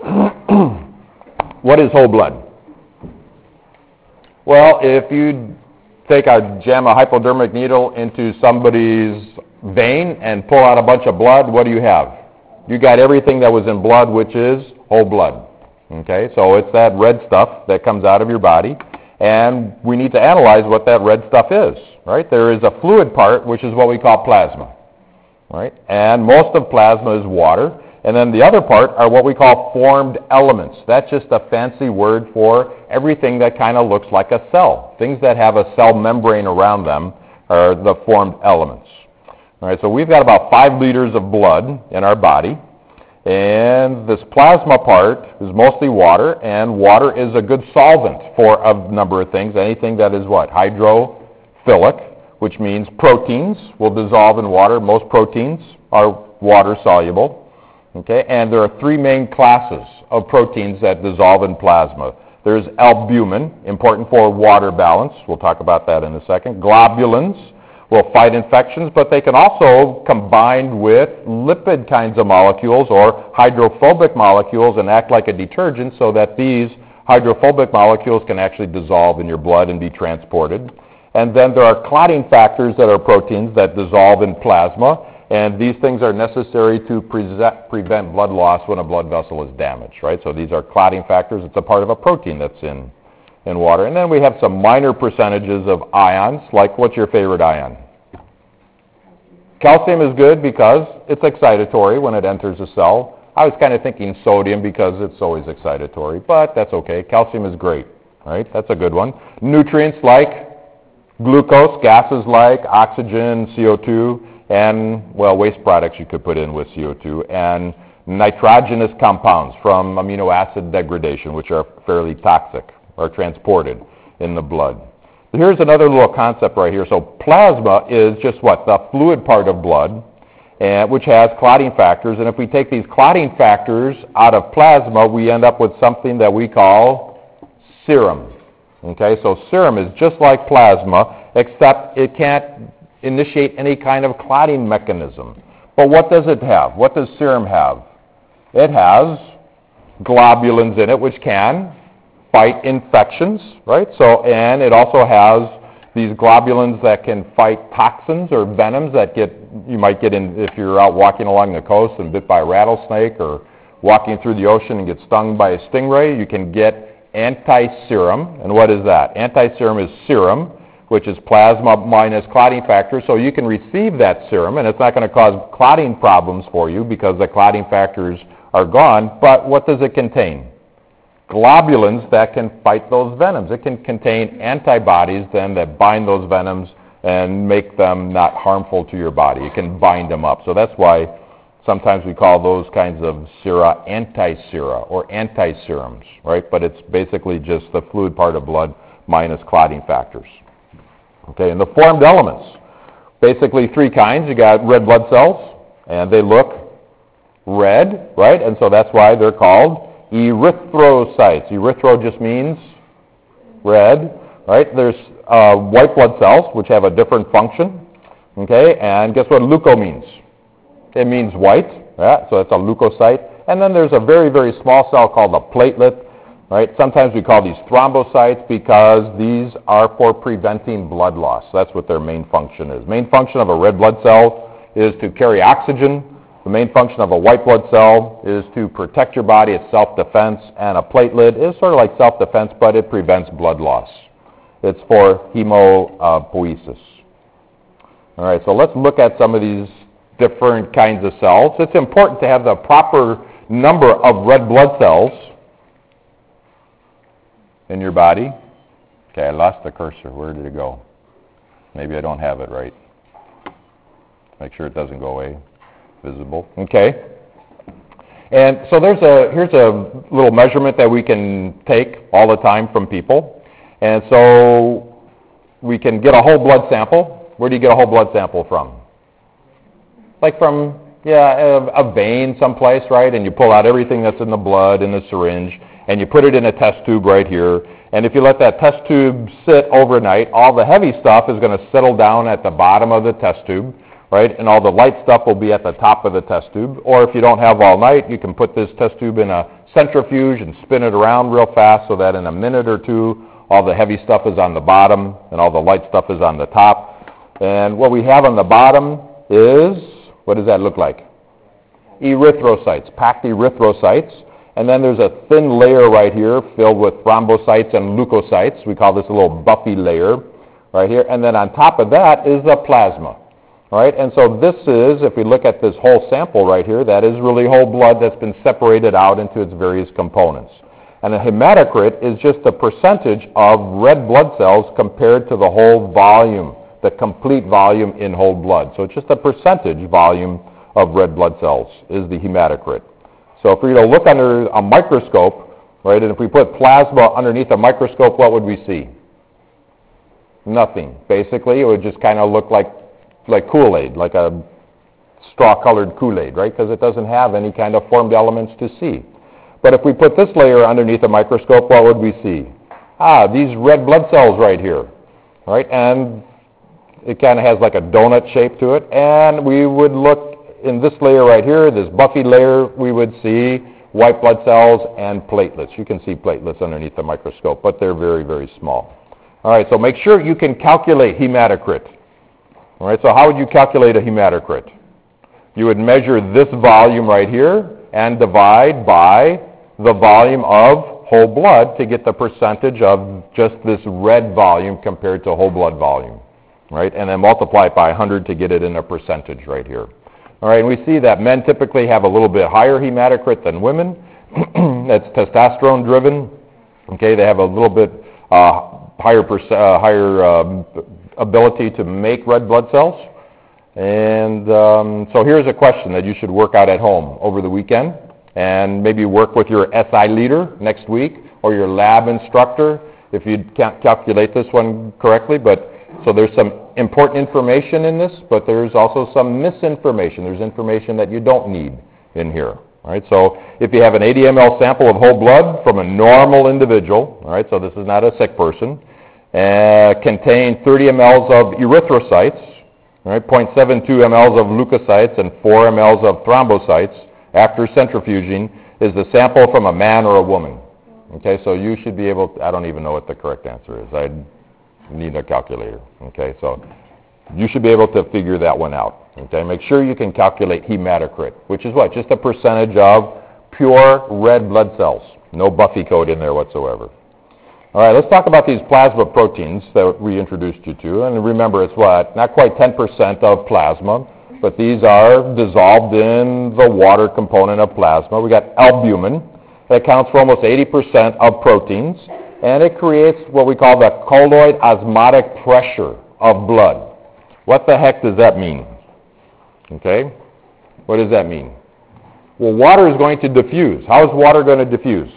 What is whole blood? Well, if you take a jam a hypodermic needle into somebody's vein and pull out a bunch of blood, what do you have? You got everything that was in blood, which is whole blood. Okay, so it's that red stuff that comes out of your body, and we need to analyze what that red stuff is, right? There is a fluid part, which is what we call plasma, right? And most of plasma is water, and then the other part are what we call formed elements. That's just a fancy word for everything that kind of looks like a cell. Things that have a cell membrane around them are the formed elements. All right, so we've got about five liters of blood in our body. And this plasma part is mostly water, and water is a good solvent for a number of things. Anything that is what? Hydrophilic, which means proteins will dissolve in water. Most proteins are water soluble. Okay, and there are three main classes of proteins that dissolve in plasma. There's albumin, important for water balance. We'll talk about that in a second. Globulins will fight infections, but they can also combine with lipid kinds of molecules or hydrophobic molecules and act like a detergent so that these hydrophobic molecules can actually dissolve in your blood and be transported. And then there are clotting factors that are proteins that dissolve in plasma, and these things are necessary to pre- prevent blood loss when a blood vessel is damaged, right? So these are clotting factors. It's a part of a protein that's in in water. And then we have some minor percentages of ions, like what's your favorite ion? Calcium is good because it's excitatory when it enters a cell. I was kind of thinking sodium because it's always excitatory, but that's okay. Calcium is great, right? That's a good one. Nutrients like glucose, gases like oxygen, C O two, and, well, waste products you could put in with C O two, and nitrogenous compounds from amino acid degradation, which are fairly toxic, are transported in the blood. Here's another little concept right here. So plasma is just what? The fluid part of blood, and, which has clotting factors. And if we take these clotting factors out of plasma, we end up with something that we call serum. Okay, so serum is just like plasma, except it can't initiate any kind of clotting mechanism. But what does it have? What does serum have? It has globulins in it, which can fight infections, right? So, and it also has these globulins that can fight toxins or venoms that get, you might get in if you're out walking along the coast and bit by a rattlesnake, or walking through the ocean and get stung by a stingray. You can get anti-serum. And what is that? Anti-serum is serum, which is plasma minus clotting factor. So you can receive that serum, and it's not going to cause clotting problems for you because the clotting factors are gone. But what does it contain? Globulins that can fight those venoms. It can contain antibodies then that bind those venoms and make them not harmful to your body. It can bind them up. So that's why sometimes we call those kinds of sera anti-sera or anti-serums, right? But it's basically just the fluid part of blood minus clotting factors. Okay, and the formed elements, basically three kinds. You got red blood cells, and they look red, right? And so that's why they're called erythrocytes. Erythro just means red, right? There's uh, white blood cells, which have a different function, okay? And guess what leuco means? It means white, yeah? So it's a leukocyte. And then there's a very, very small cell called a platelet, right? Sometimes we call these thrombocytes because these are for preventing blood loss. That's what their main function is. Main function of a red blood cell is to carry oxygen. The main function of a white blood cell is to protect your body. It's self-defense. And a platelet is sort of like self-defense, but it prevents blood loss. It's for hemopoiesis. All right, so let's look at some of these different kinds of cells. It's important to have the proper number of red blood cells in your body. Okay, I lost the cursor. Where did it go? Maybe I don't have it right. Make sure it doesn't go away. Visible. Okay. And so there's a here's a little measurement that we can take all the time from people. And so we can get a whole blood sample. Where do you get a whole blood sample from? like from, yeah, a, a vein someplace, right? And you pull out everything that's in the blood in the syringe, and you put it in a test tube right here. And if you let that test tube sit overnight, all the heavy stuff is going to settle down at the bottom of the test tube, right? And all the light stuff will be at the top of the test tube. Or if you don't have all night, you can put this test tube in a centrifuge and spin it around real fast so that in a minute or two, all the heavy stuff is on the bottom and all the light stuff is on the top. And what we have on the bottom is, what does that look like? Erythrocytes, packed erythrocytes. And then there's a thin layer right here filled with thrombocytes and leukocytes. We call this a little buffy layer right here. And then on top of that is the plasma. All right? And so this is, if we look at this whole sample right here, that is really whole blood that's been separated out into its various components. And a hematocrit is just the percentage of red blood cells compared to the whole volume, the complete volume in whole blood. So it's just a percentage volume of red blood cells is the hematocrit. So if we were to look under a microscope, right, and if we put plasma underneath a microscope, what would we see? Nothing. Basically, it would just kind of look like like Kool-Aid, like a straw-colored Kool-Aid, right, because it doesn't have any kind of formed elements to see. But if we put this layer underneath a microscope, what would we see? Ah, these red blood cells right here, right, and it kind of has like a donut shape to it, and we would look in this layer right here, this buffy layer, we would see white blood cells and platelets. You can see platelets underneath the microscope, but they're very, very small. All right, so make sure you can calculate hematocrit. All right, so how would you calculate a hematocrit? You would measure this volume right here and divide by the volume of whole blood to get the percentage of just this red volume compared to whole blood volume, right? And then multiply it by one hundred to get it in a percentage right here. All right, and we see that men typically have a little bit higher hematocrit than women. That's testosterone driven. Okay, they have a little bit uh, higher perc- uh, higher um, ability to make red blood cells. And um, so here's a question that you should work out at home over the weekend, and maybe work with your S I leader next week or your lab instructor if you can't calculate this one correctly. But so there's some important information in this, but there's also some misinformation. There's information that you don't need in here. All right, so if you have an eighty milliliter sample of whole blood from a normal individual, all right, so this is not a sick person, uh, contain thirty milliliters of erythrocytes, all right, zero point seven two milliliters of leukocytes and four milliliters of thrombocytes after centrifuging, is the sample from a man or a woman. Okay, so you should be able to, I don't even know what the correct answer is. I need a calculator. Okay, so you should be able to figure that one out. Okay, make sure you can calculate hematocrit, which is what? Just a percentage of pure red blood cells. No Buffy code in there whatsoever. All right, let's talk about these plasma proteins that we introduced you to. And remember, it's what? Not quite ten percent of plasma, but these are dissolved in the water component of plasma. We got albumin. That accounts for almost eighty percent of proteins, and it creates what we call the colloid osmotic pressure of blood. What the heck does that mean? Okay? What does that mean? Well, water is going to diffuse. How is water going to diffuse?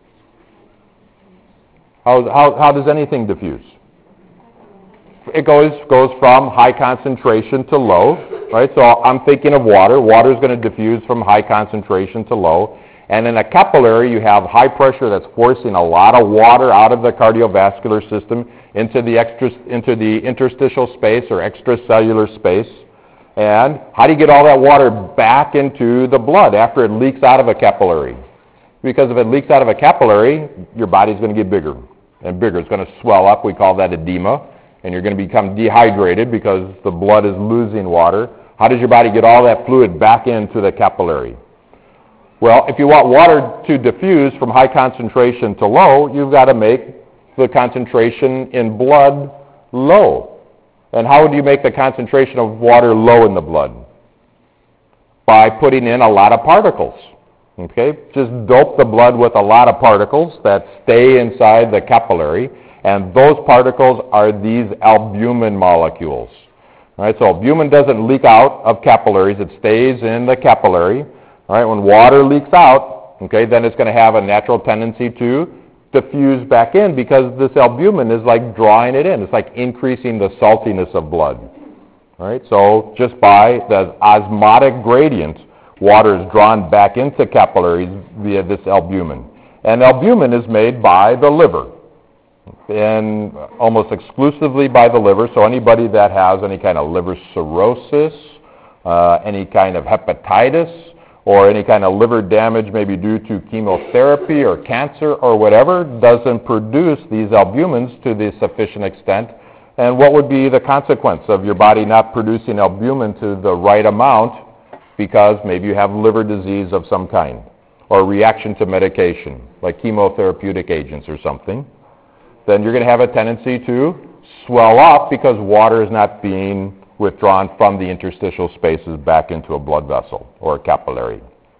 How, how, how does anything diffuse? It goes, goes from high concentration to low, right? So I'm thinking of water. Water is going to diffuse from high concentration to low. And in a capillary, you have high pressure that's forcing a lot of water out of the cardiovascular system into the, extra, into the interstitial space or extracellular space. And how do you get all that water back into the blood after it leaks out of a capillary? Because if it leaks out of a capillary, your body's going to get bigger and bigger. It's going to swell up. We call that edema. And you're going to become dehydrated because the blood is losing water. How does your body get all that fluid back into the capillary? Well, if you want water to diffuse from high concentration to low, you've got to make the concentration in blood low. And how would you make the concentration of water low in the blood? By putting in a lot of particles. Okay? Just dope the blood with a lot of particles that stay inside the capillary, and those particles are these albumin molecules. All right, so albumin doesn't leak out of capillaries. It stays in the capillary. All right, when water leaks out, okay, then it's going to have a natural tendency to diffuse back in because this albumin is like drawing it in. It's like increasing the saltiness of blood. All All right, so just by the osmotic gradient, water is drawn back into capillaries via this albumin. And albumin is made by the liver, and almost exclusively by the liver. So anybody that has any kind of liver cirrhosis, uh, any kind of hepatitis, or any kind of liver damage maybe due to chemotherapy or cancer or whatever, doesn't produce these albumins to the sufficient extent. And what would be the consequence of your body not producing albumin to the right amount because maybe you have liver disease of some kind or reaction to medication like chemotherapeutic agents or something? Then you're going to have a tendency to swell up because water is not being withdrawn from the interstitial spaces back into a blood vessel or a capillary.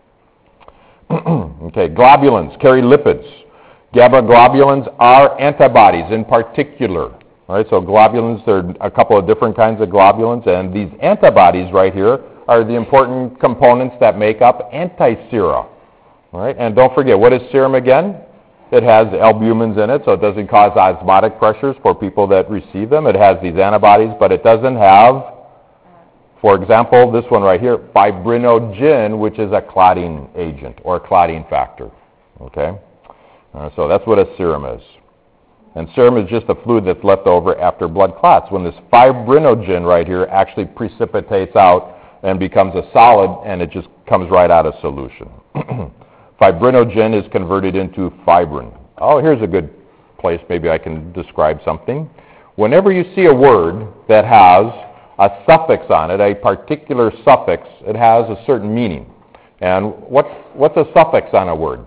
Okay, globulins carry lipids. GABA globulins are antibodies in particular. All right, so globulins, there are a couple of different kinds of globulins, and these antibodies right here are the important components that make up antisera. All right, and don't forget, what is serum again? It has albumins in it, so it doesn't cause osmotic pressures for people that receive them. It has these antibodies, but it doesn't have, for example, this one right here, fibrinogen, which is a clotting agent or a clotting factor. Okay? Uh, so that's what a serum is. And serum is just a fluid that's left over after blood clots, when this fibrinogen right here actually precipitates out and becomes a solid, and it just comes right out of solution. Fibrinogen is converted into fibrin. Oh, here's a good place maybe I can describe something. Whenever you see a word that has a suffix on it, a particular suffix, it has a certain meaning. And what, what's a suffix on a word?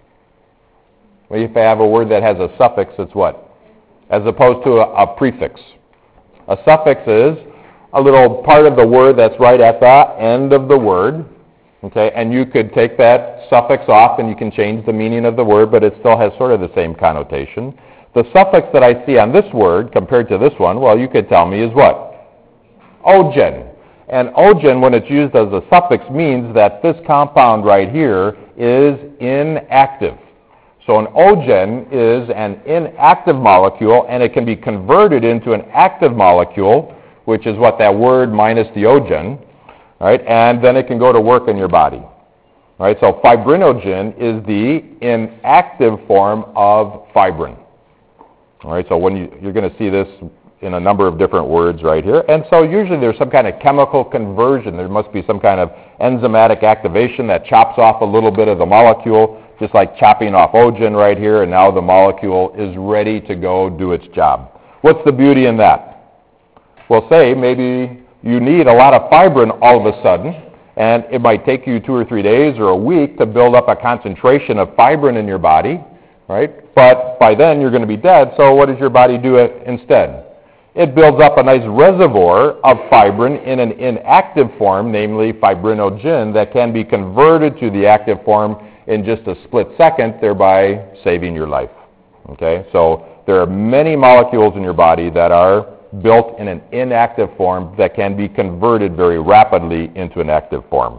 Well, if I have a word that has a suffix, it's what? As opposed to a, a prefix. A suffix is a little part of the word that's right at the end of the word. Okay, and you could take that suffix off and you can change the meaning of the word, but it still has sort of the same connotation. The suffix that I see on this word compared to this one, well, you could tell me is what? Ogen. And ogen, when it's used as a suffix, means that this compound right here is inactive. So an ogen is an inactive molecule, and it can be converted into an active molecule, which is what that word minus the ogen. All right, and then it can go to work in your body. All right, so fibrinogen is the inactive form of fibrin. All right, so when you, you're going to see this in a number of different words right here. And so usually there's some kind of chemical conversion. There must be some kind of enzymatic activation that chops off a little bit of the molecule, just like chopping off ogen right here, and now the molecule is ready to go do its job. What's the beauty in that? Well, say maybe you need a lot of fibrin all of a sudden, and it might take you two or three days or a week to build up a concentration of fibrin in your body, right? But by then you're going to be dead, so what does your body do instead? It builds up a nice reservoir of fibrin in an inactive form, namely fibrinogen, that can be converted to the active form in just a split second, thereby saving your life. Okay, so there are many molecules in your body that are built in an inactive form that can be converted very rapidly into an active form.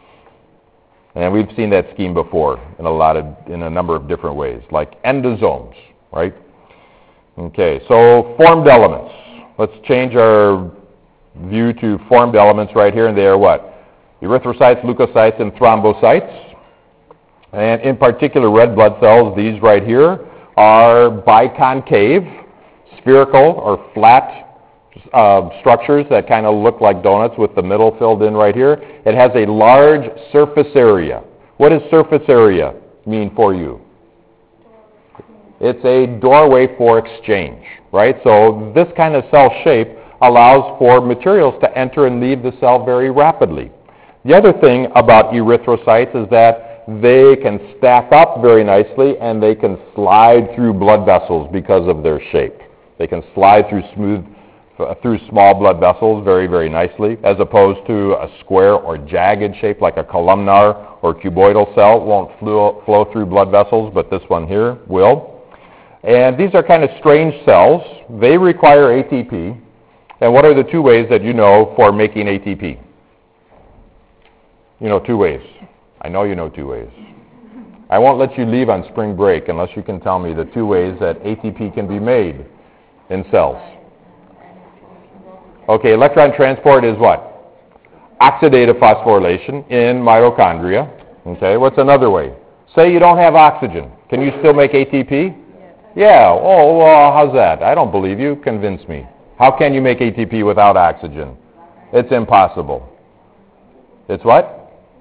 And we've seen that scheme before in a lot of, in a number of different ways, like endosomes, right? Okay, so formed elements. Let's change our view to formed elements right here, and they are what? Erythrocytes, leukocytes, and thrombocytes. And in particular, red blood cells, these right here, are biconcave, spherical or flat uh, structures that kind of look like donuts with the middle filled in right here. It has a large surface area. What does surface area mean for you? It's a doorway for exchange, right? So this kind of cell shape allows for materials to enter and leave the cell very rapidly. The other thing about erythrocytes is that they can stack up very nicely and they can slide through blood vessels because of their shape. They can slide through smooth, uh, through small blood vessels very, very nicely, as opposed to a square or jagged shape like a columnar or cuboidal cell. It won't flow, flow through blood vessels, but this one here will. And these are kind of strange cells. They require A T P. And what are the two ways that you know for making A T P? You know two ways. I know you know two ways. I won't let you leave on spring break unless you can tell me the two ways that A T P can be made in cells. Okay, electron transport is what? Oxidative phosphorylation in mitochondria. Okay, what's another way? Say you don't have oxygen. Can you still make A T P? Yeah. Oh, well, how's that? I don't believe you. Convince me. How can you make A T P without oxygen? It's impossible. It's what?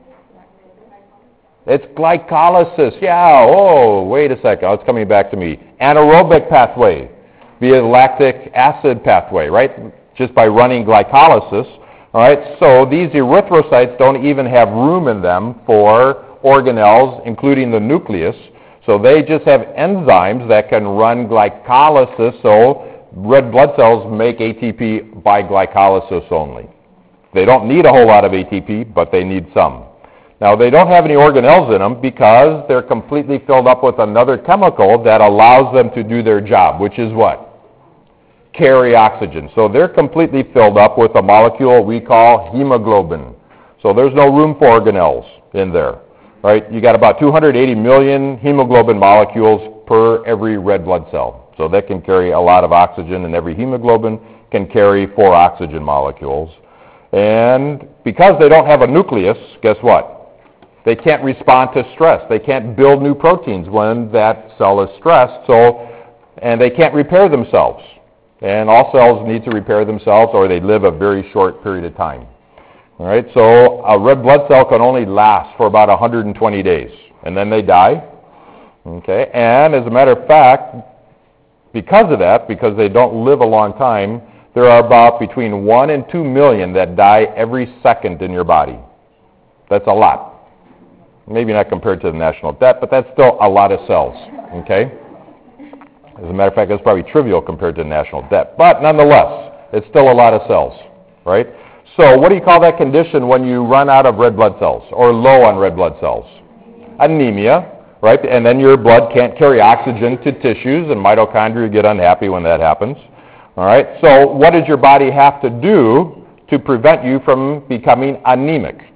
It's glycolysis. Yeah. Oh, wait a second. Oh, it's coming back to me. Anaerobic pathway via lactic acid pathway, right? Just by running glycolysis. All right. So these erythrocytes don't even have room in them for organelles, including the nucleus. So they just have enzymes that can run glycolysis. So red blood cells make A T P by glycolysis only. They don't need a whole lot of A T P, but they need some. Now, they don't have any organelles in them because they're completely filled up with another chemical that allows them to do their job, which is what? Carry oxygen. So they're completely filled up with a molecule we call hemoglobin. So there's no room for organelles in there, right? You got about two hundred eighty million hemoglobin molecules per every red blood cell. So that can carry a lot of oxygen, and every hemoglobin can carry four oxygen molecules. And because they don't have a nucleus, guess what? They can't respond to stress. They can't build new proteins when that cell is stressed, so, and they can't repair themselves. And all cells need to repair themselves or they live a very short period of time. All right, so a red blood cell can only last for about one hundred twenty days, and then they die. Okay, and as a matter of fact, because of that, because they don't live a long time, there are about between one and two million that die every second in your body. That's a lot. Maybe not compared to the national debt, but that's still a lot of cells, okay? As a matter of fact, that's probably trivial compared to the national debt. But nonetheless, it's still a lot of cells, right? So what do you call that condition when you run out of red blood cells or low on red blood cells? Anemia, right? And then your blood can't carry oxygen to tissues, and mitochondria get unhappy when that happens, all right? So what does your body have to do to prevent you from becoming anemic?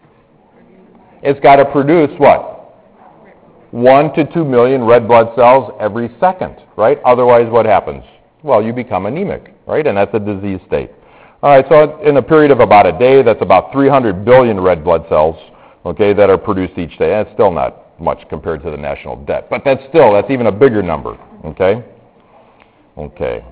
It's got to produce what? One to two million red blood cells every second, right? Otherwise, what happens? Well, you become anemic, right? And that's a disease state. All right, so in a period of about a day, that's about three hundred billion red blood cells, okay, that are produced each day. And it's still not much compared to the national debt, but that's still, that's even a bigger number, okay? Okay.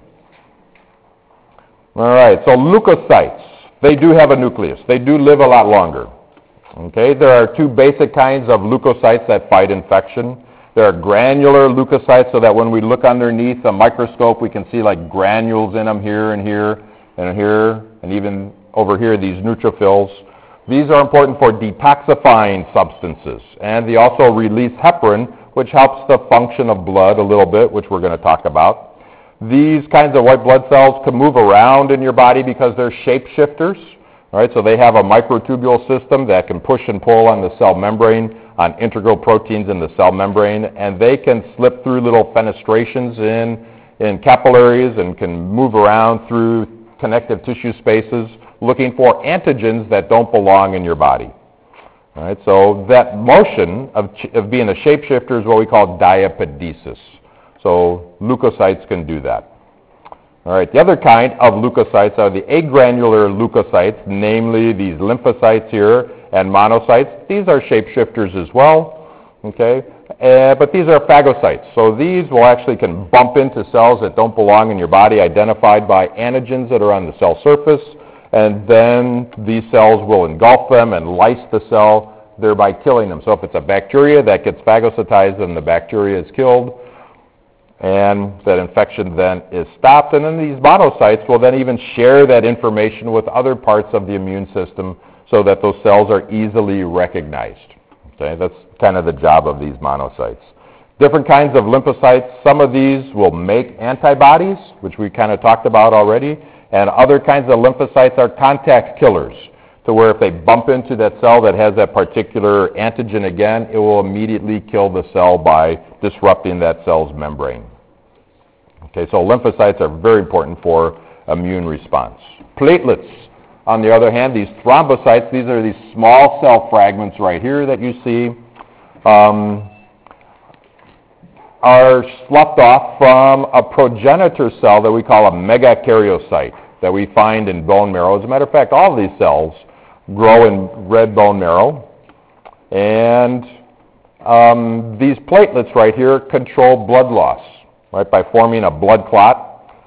All right, so leukocytes, they do have a nucleus. They do live a lot longer. Okay, there are two basic kinds of leukocytes that fight infection. There are granular leukocytes, so that when we look underneath a microscope, we can see like granules in them here and here and here, and even over here, these neutrophils. These are important for detoxifying substances, and they also release heparin, which helps the function of blood a little bit, which we're going to talk about. These kinds of white blood cells can move around in your body because they're shapeshifters. All right, so they have a microtubule system that can push and pull on the cell membrane, on integral proteins in the cell membrane, and they can slip through little fenestrations in, in capillaries and can move around through connective tissue spaces looking for antigens that don't belong in your body. All right, so that motion of, of being a shapeshifter is what we call diapedesis. So leukocytes can do that. All right, the other kind of leukocytes are the agranular leukocytes, namely these lymphocytes here and monocytes. These are shapeshifters as well, okay? Uh, but these are phagocytes. So these will actually can bump into cells that don't belong in your body, identified by antigens that are on the cell surface, and then these cells will engulf them and lyse the cell, thereby killing them. So if it's a bacteria that gets phagocytized, then the bacteria is killed, and that infection then is stopped. And then these monocytes will then even share that information with other parts of the immune system so that those cells are easily recognized. Okay, that's kind of the job of these monocytes. Different kinds of lymphocytes, some of these will make antibodies, which we kind of talked about already, and other kinds of lymphocytes are contact killers, to where if they bump into that cell that has that particular antigen again, it will immediately kill the cell by disrupting that cell's membrane. Okay, so lymphocytes are very important for immune response. Platelets, on the other hand, these thrombocytes, these are these small cell fragments right here that you see, um, are sloughed off from a progenitor cell that we call a megakaryocyte. that we find in bone marrow. As a matter of fact, all of these cells grow in red bone marrow. And um, these platelets right here control blood loss, right, by forming a blood clot.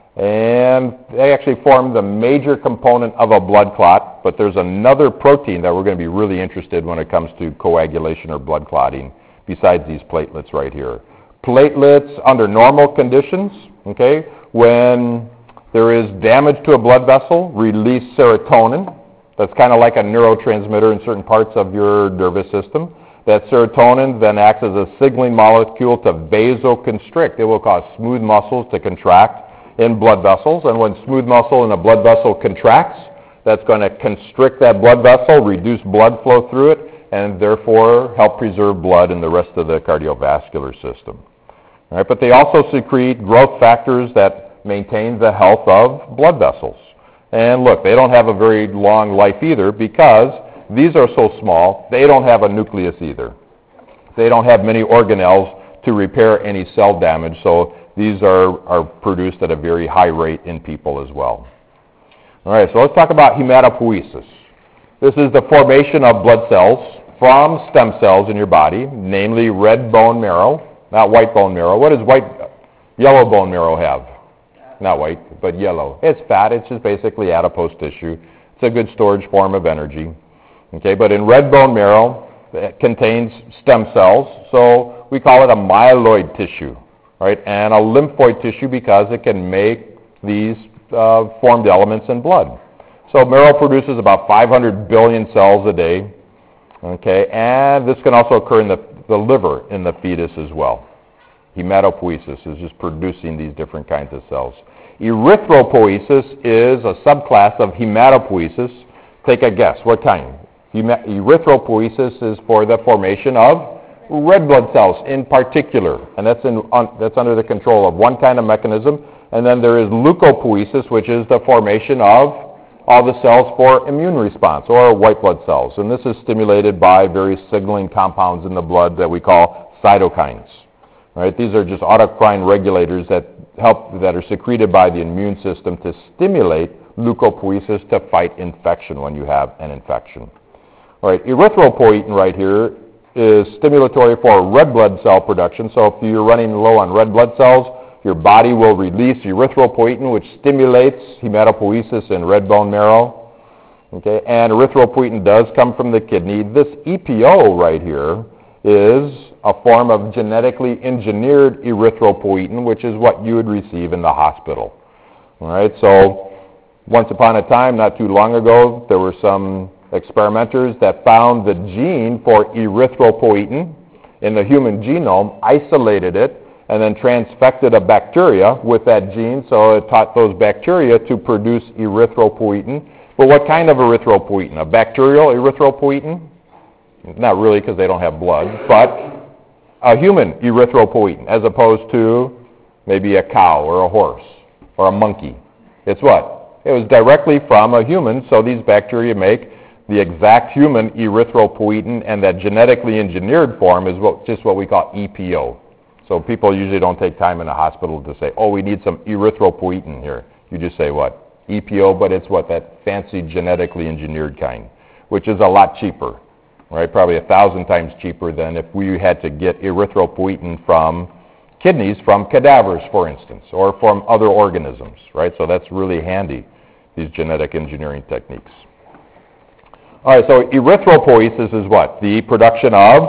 And they actually form the major component of a blood clot, but there's another protein that we're going to be really interested when it comes to coagulation or blood clotting besides these platelets right here. Platelets under normal conditions, okay, when there is damage to a blood vessel, release serotonin. That's kind of like a neurotransmitter in certain parts of your nervous system. That serotonin then acts as a signaling molecule to vasoconstrict. It will cause smooth muscles to contract in blood vessels, and when smooth muscle in a blood vessel contracts, that's going to constrict that blood vessel, reduce blood flow through it, and therefore help preserve blood in the rest of the cardiovascular system. All right, but they also secrete growth factors that maintain the health of blood vessels. And look, they don't have a very long life either because these are so small, they don't have a nucleus either. They don't have many organelles to repair any cell damage, so these are, are produced at a very high rate in people as well. All right, so let's talk about hematopoiesis. This is the formation of blood cells from stem cells in your body, namely red bone marrow, not white bone marrow. What does white, yellow bone marrow have? Not white, but yellow. It's fat. It's just basically adipose tissue. It's a good storage form of energy. Okay, but in red bone marrow, it contains stem cells, so we call it a myeloid tissue. Right, and a lymphoid tissue because it can make these uh, formed elements in blood. So marrow produces about five hundred billion cells a day, okay, and this can also occur in the, the liver in the fetus as well. Hematopoiesis is just producing these different kinds of cells. Erythropoiesis is a subclass of hematopoiesis. Take a guess, what kind? Erythropoiesis is for the formation of red blood cells in particular, and that's, in, on, that's under the control of one kind of mechanism. And then there is leukopoiesis, which is the formation of all the cells for immune response, or white blood cells. And this is stimulated by various signaling compounds in the blood that we call cytokines. Right? These are just autocrine regulators that help, that are secreted by the immune system to stimulate leukopoiesis to fight infection when you have an infection. All right, erythropoietin right here is stimulatory for red blood cell production. So if you're running low on red blood cells, your body will release erythropoietin, which stimulates hematopoiesis in red bone marrow. Okay, and erythropoietin does come from the kidney. This E P O right here is a form of genetically engineered erythropoietin, which is what you would receive in the hospital. All right, so once upon a time, not too long ago, there were some experimenters that found the gene for erythropoietin in the human genome, isolated it, and then transfected a bacteria with that gene, so it taught those bacteria to produce erythropoietin. But what kind of erythropoietin? A bacterial erythropoietin? Not really, because they don't have blood, but a human erythropoietin, as opposed to maybe a cow or a horse or a monkey. It's what? It was directly from a human, so these bacteria make the exact human erythropoietin, and that genetically engineered form is what, just what we call E P O. So people usually don't take time in a hospital to say, oh, we need some erythropoietin here. You just say what? E P O, but it's what? That fancy genetically engineered kind, which is a lot cheaper, right? Probably a thousand times cheaper than if we had to get erythropoietin from kidneys from cadavers, for instance, or from other organisms, right? So that's really handy, these genetic engineering techniques. All right, so erythropoiesis is what? The production of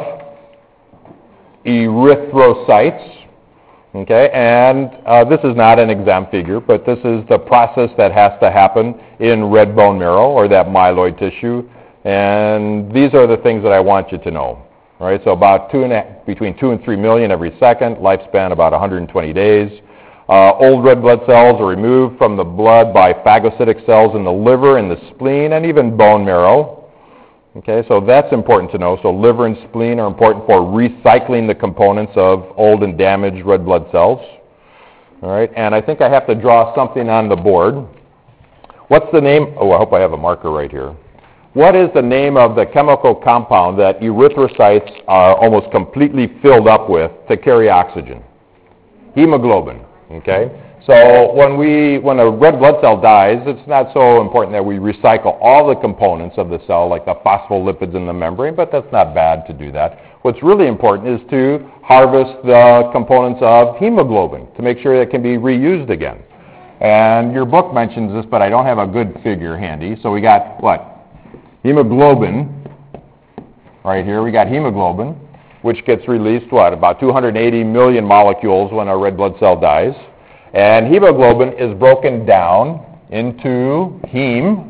erythrocytes, okay? And uh, this is not an exam figure, but this is the process that has to happen in red bone marrow, or that myeloid tissue. And these are the things that I want you to know. All right, so about two and a, between two and three million every second, lifespan about one hundred twenty days. Uh, old red blood cells are removed from the blood by phagocytic cells in the liver and the spleen and even bone marrow. Okay, so that's important to know. So liver and spleen are important for recycling the components of old and damaged red blood cells. All right, and I think I have to draw something on the board. What's the name? Oh, I hope I have a marker right here. What is the name of the chemical compound that erythrocytes are almost completely filled up with to carry oxygen? Hemoglobin. Okay, So when we, when a red blood cell dies, it's not so important that we recycle all the components of the cell, like the phospholipids in the membrane, but that's not bad to do that. What's really important is to harvest the components of hemoglobin to make sure that it can be reused again. And your book mentions this, but I don't have a good figure handy. So we got what? Hemoglobin. Right here, we got hemoglobin, which gets released, what, about two hundred eighty million molecules when a red blood cell dies. And hemoglobin is broken down into heme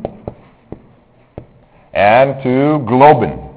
and to globin.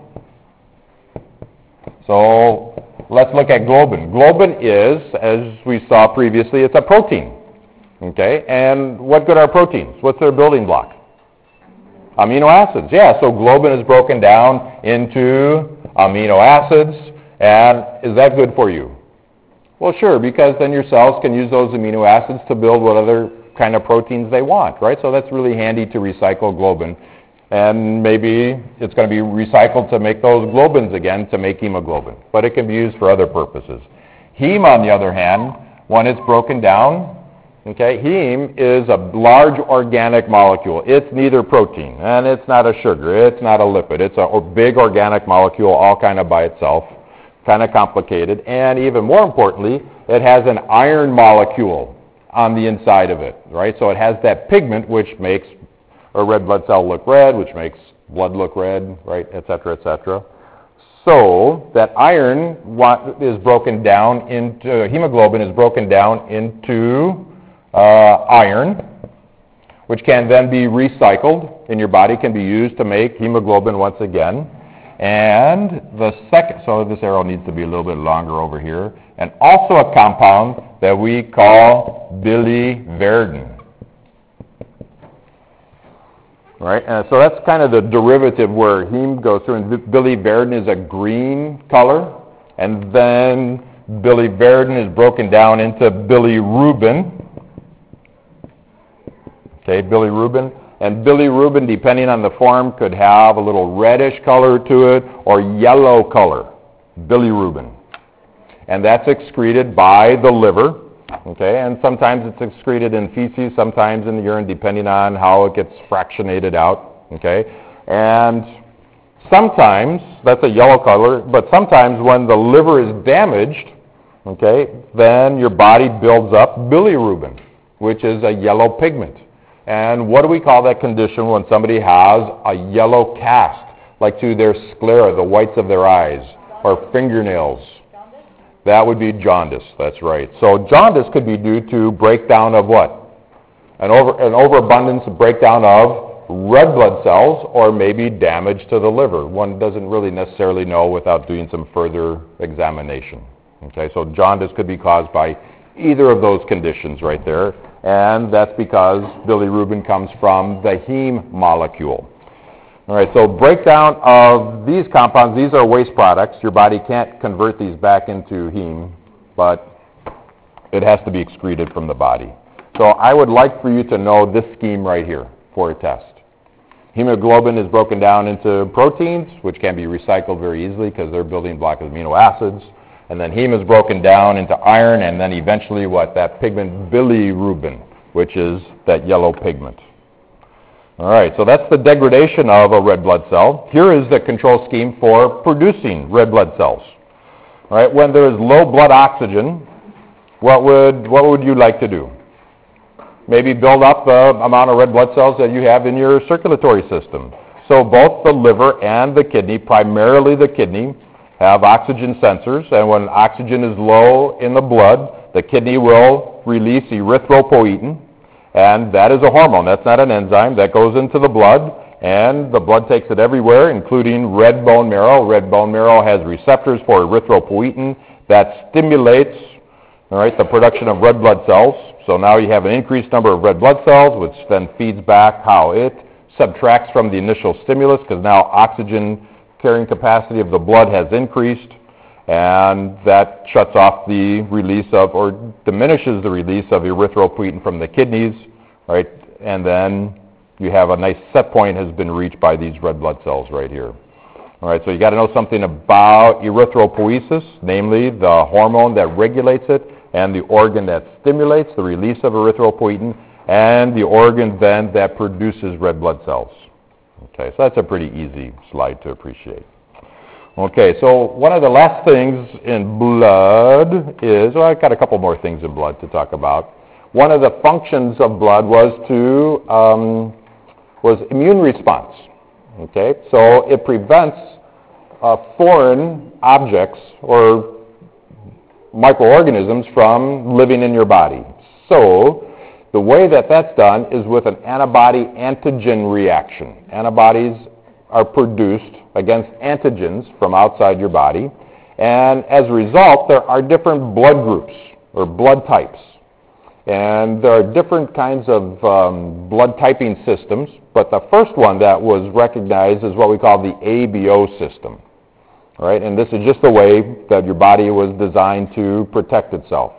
So let's look at globin. Globin is, as we saw previously, it's a protein. Okay, and what good are proteins? What's their building block? Amino acids. Yeah, so globin is broken down into amino acids, and is that good for you? Well, sure, because then your cells can use those amino acids to build what other kind of proteins they want, right? So that's really handy to recycle globin. And maybe it's going to be recycled to make those globins again to make hemoglobin. But it can be used for other purposes. Heme, on the other hand, when it's broken down, okay, heme is a large organic molecule. It's neither protein, and it's not a sugar. It's not a lipid. It's a big organic molecule all kind of by itself. Kind of complicated, and even more importantly, it has an iron molecule on the inside of it, right? So it has that pigment which makes a red blood cell look red, which makes blood look red, right, et cetera, et cetera. So that iron is broken down into, hemoglobin is broken down into uh, iron, which can then be recycled in your body, can be used to make hemoglobin once again. And the second, so this arrow needs to be a little bit longer over here, and also a compound that we call biliverdin. Right, and so that's kind of the derivative where heme goes through, and biliverdin is a green color, and then biliverdin is broken down into bilirubin. Okay, bilirubin. And bilirubin, depending on the form, could have a little reddish color to it or yellow color, bilirubin. And that's excreted by the liver, okay? And sometimes it's excreted in feces, sometimes in the urine, depending on how it gets fractionated out, okay? And sometimes, that's a yellow color, but sometimes when the liver is damaged, okay, then your body builds up bilirubin, which is a yellow pigment. And what do we call that condition when somebody has a yellow cast, like to their sclera, the whites of their eyes, or fingernails? That would be jaundice, that's right. So jaundice could be due to breakdown of what? An, over, an overabundance of breakdown of red blood cells, or maybe damage to the liver. One doesn't really necessarily know without doing some further examination. Okay, so jaundice could be caused by either of those conditions right there. And that's because bilirubin comes from the heme molecule. All right, so breakdown of these compounds, these are waste products. Your body can't convert these back into heme, but it has to be excreted from the body. So I would like for you to know this scheme right here for a test. Hemoglobin is broken down into proteins, which can be recycled very easily because they're building block of amino acids. And then heme is broken down into iron, and then eventually what? That pigment bilirubin, which is that yellow pigment. All right, so that's the degradation of a red blood cell. Here is the control scheme for producing red blood cells. All right, when there is low blood oxygen, what would, what would you like to do? Maybe build up the amount of red blood cells that you have in your circulatory system. So both the liver and the kidney, primarily the kidney, have oxygen sensors, and when oxygen is low in the blood, the kidney will release erythropoietin, and that is a hormone. That's not an enzyme. That goes into the blood, and the blood takes it everywhere, including red bone marrow. Red bone marrow has receptors for erythropoietin that stimulates, all right, the production of red blood cells. So now you have an increased number of red blood cells, which then feeds back how it subtracts from the initial stimulus, because now oxygen carrying capacity of the blood has increased, and that shuts off the release of, or diminishes the release of erythropoietin from the kidneys, right? And then you have a nice set point has been reached by these red blood cells right here. All right, so you got to know something about erythropoiesis, namely the hormone that regulates it, and the organ that stimulates the release of erythropoietin, and the organ then that produces red blood cells. Okay, so that's a pretty easy slide to appreciate. Okay, so one of the last things in blood is, well, I've got a couple more things in blood to talk about. One of the functions of blood was to, um, was immune response. Okay, so it prevents uh, foreign objects or microorganisms from living in your body. So the way that that's done is with an antibody-antigen reaction. Antibodies are produced against antigens from outside your body, and as a result, there are different blood groups or blood types. And there are different kinds of um, blood typing systems, but the first one that was recognized is what we call the A B O system. All right? And this is just the way that your body was designed to protect itself.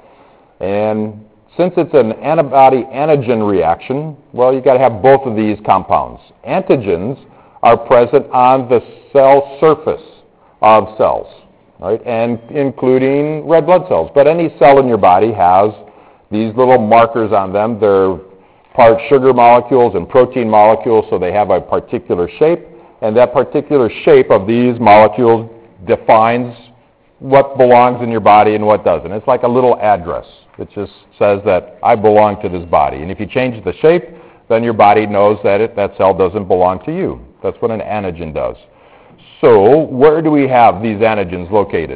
And since it's an antibody-antigen reaction, well, you've got to have both of these compounds. Antigens are present on the cell surface of cells, right? And including red blood cells. But any cell in your body has these little markers on them. They're part sugar molecules and protein molecules, so they have a particular shape, and that particular shape of these molecules defines what belongs in your body and what doesn't. It's like a little address. It just says that I belong to this body. And if you change the shape, then your body knows that it, that cell doesn't belong to you. That's what an antigen does. So where do we have these antigens located?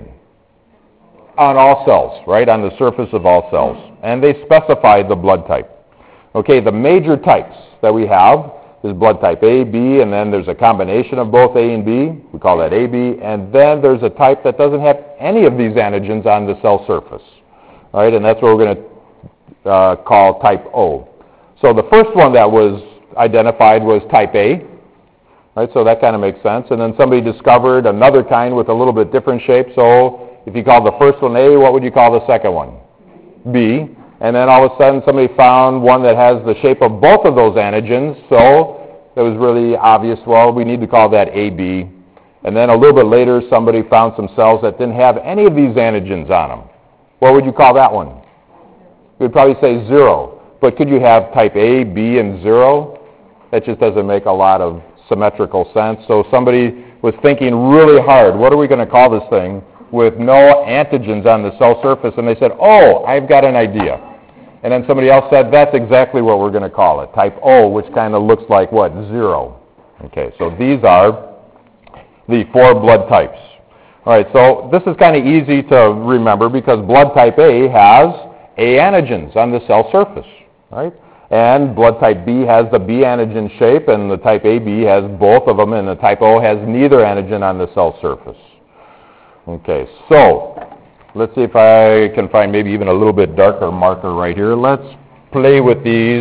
On all cells, right? On the surface of all cells. And they specify the blood type. Okay, the major types that we have is blood type A, B, and then there's a combination of both A and B. We call that A B. And then there's a type that doesn't have any of these antigens on the cell surface. All right, and that's what we're going to uh, call type O. So the first one that was identified was type A. Right, so that kind of makes sense. And then somebody discovered another kind with a little bit different shape. So if you call the first one A, what would you call the second one? B. And then all of a sudden somebody found one that has the shape of both of those antigens. So it was really obvious, well, we need to call that A B. And then a little bit later somebody found some cells that didn't have any of these antigens on them. What would you call that one? You would probably say zero. But could you have type A, B, and zero? That just doesn't make a lot of symmetrical sense. So somebody was thinking really hard, what are we going to call this thing with no antigens on the cell surface? And they said, oh, I've got an idea. And then somebody else said, that's exactly what we're going to call it, type O, which kind of looks like what? Zero. Okay, so these are the four blood types. All right, so this is kind of easy to remember because blood type A has A antigens on the cell surface, right? And blood type B has the B antigen shape, and the type A B has both of them, and the type O has neither antigen on the cell surface. Okay, so let's see if I can find maybe even a little bit darker marker right here. Let's play with these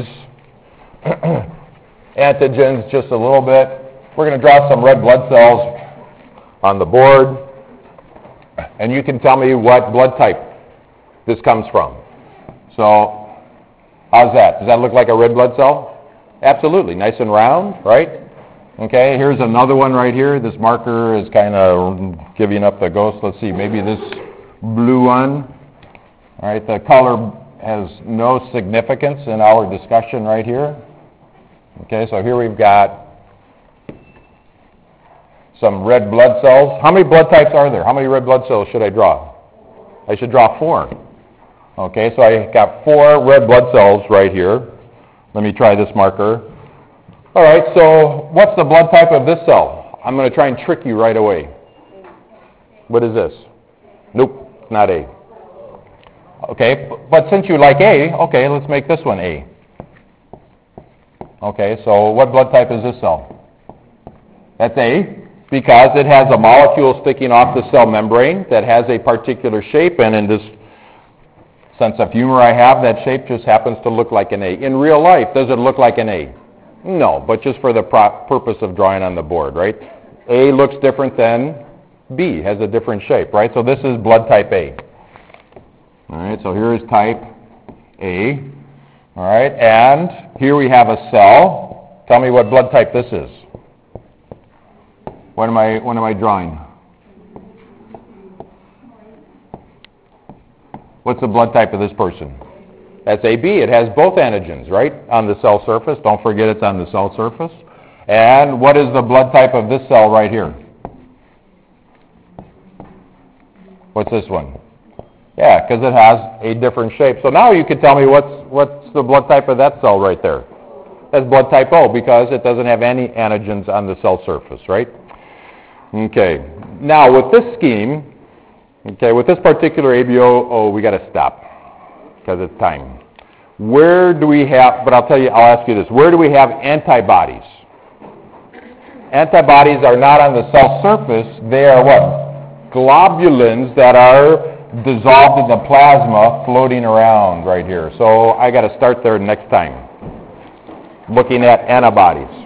antigens just a little bit. We're going to draw some red blood cells on the board, and you can tell me what blood type this comes from. So how's that? Does that look like a red blood cell? Absolutely. Nice and round, right? Okay, here's another one right here. This marker is kind of giving up the ghost. Let's see, maybe this blue one. All right, the color has no significance in our discussion right here. Okay, so here we've got some red blood cells. How many blood types are there? How many red blood cells should I draw? I should draw four. Okay, so I got four red blood cells right here. Let me try this marker. All right, so what's the blood type of this cell? I'm going to try and trick you right away. What is this? Nope, not A. Okay, but since you like A, okay, let's make this one A. Okay, so what blood type is this cell? That's A, because it has a molecule sticking off the cell membrane that has a particular shape, and in this sense of humor I have, that shape just happens to look like an A. In real life, does it look like an A? No, but just for the pro- purpose of drawing on the board, right? A looks different than B, has a different shape, right? So this is blood type A. All right, so here is type A. All right, and here we have a cell. Tell me what blood type this is. What am I, what am I drawing? What's the blood type of this person? That's A B. It has both antigens, right, on the cell surface. Don't forget it's on the cell surface. And what is the blood type of this cell right here? What's this one? Yeah, because it has a different shape. So now you can tell me what's what's the blood type of that cell right there. That's blood type O because it doesn't have any antigens on the cell surface, right? Okay. Now with this scheme, okay, with this particular A B O, oh, we got to stop because it's time. Where do we have? But I'll tell you. I'll ask you this: where do we have antibodies? Antibodies are not on the cell surface. They are what? Globulins that are dissolved in the plasma floating around right here. So I got to start there next time, looking at antibodies.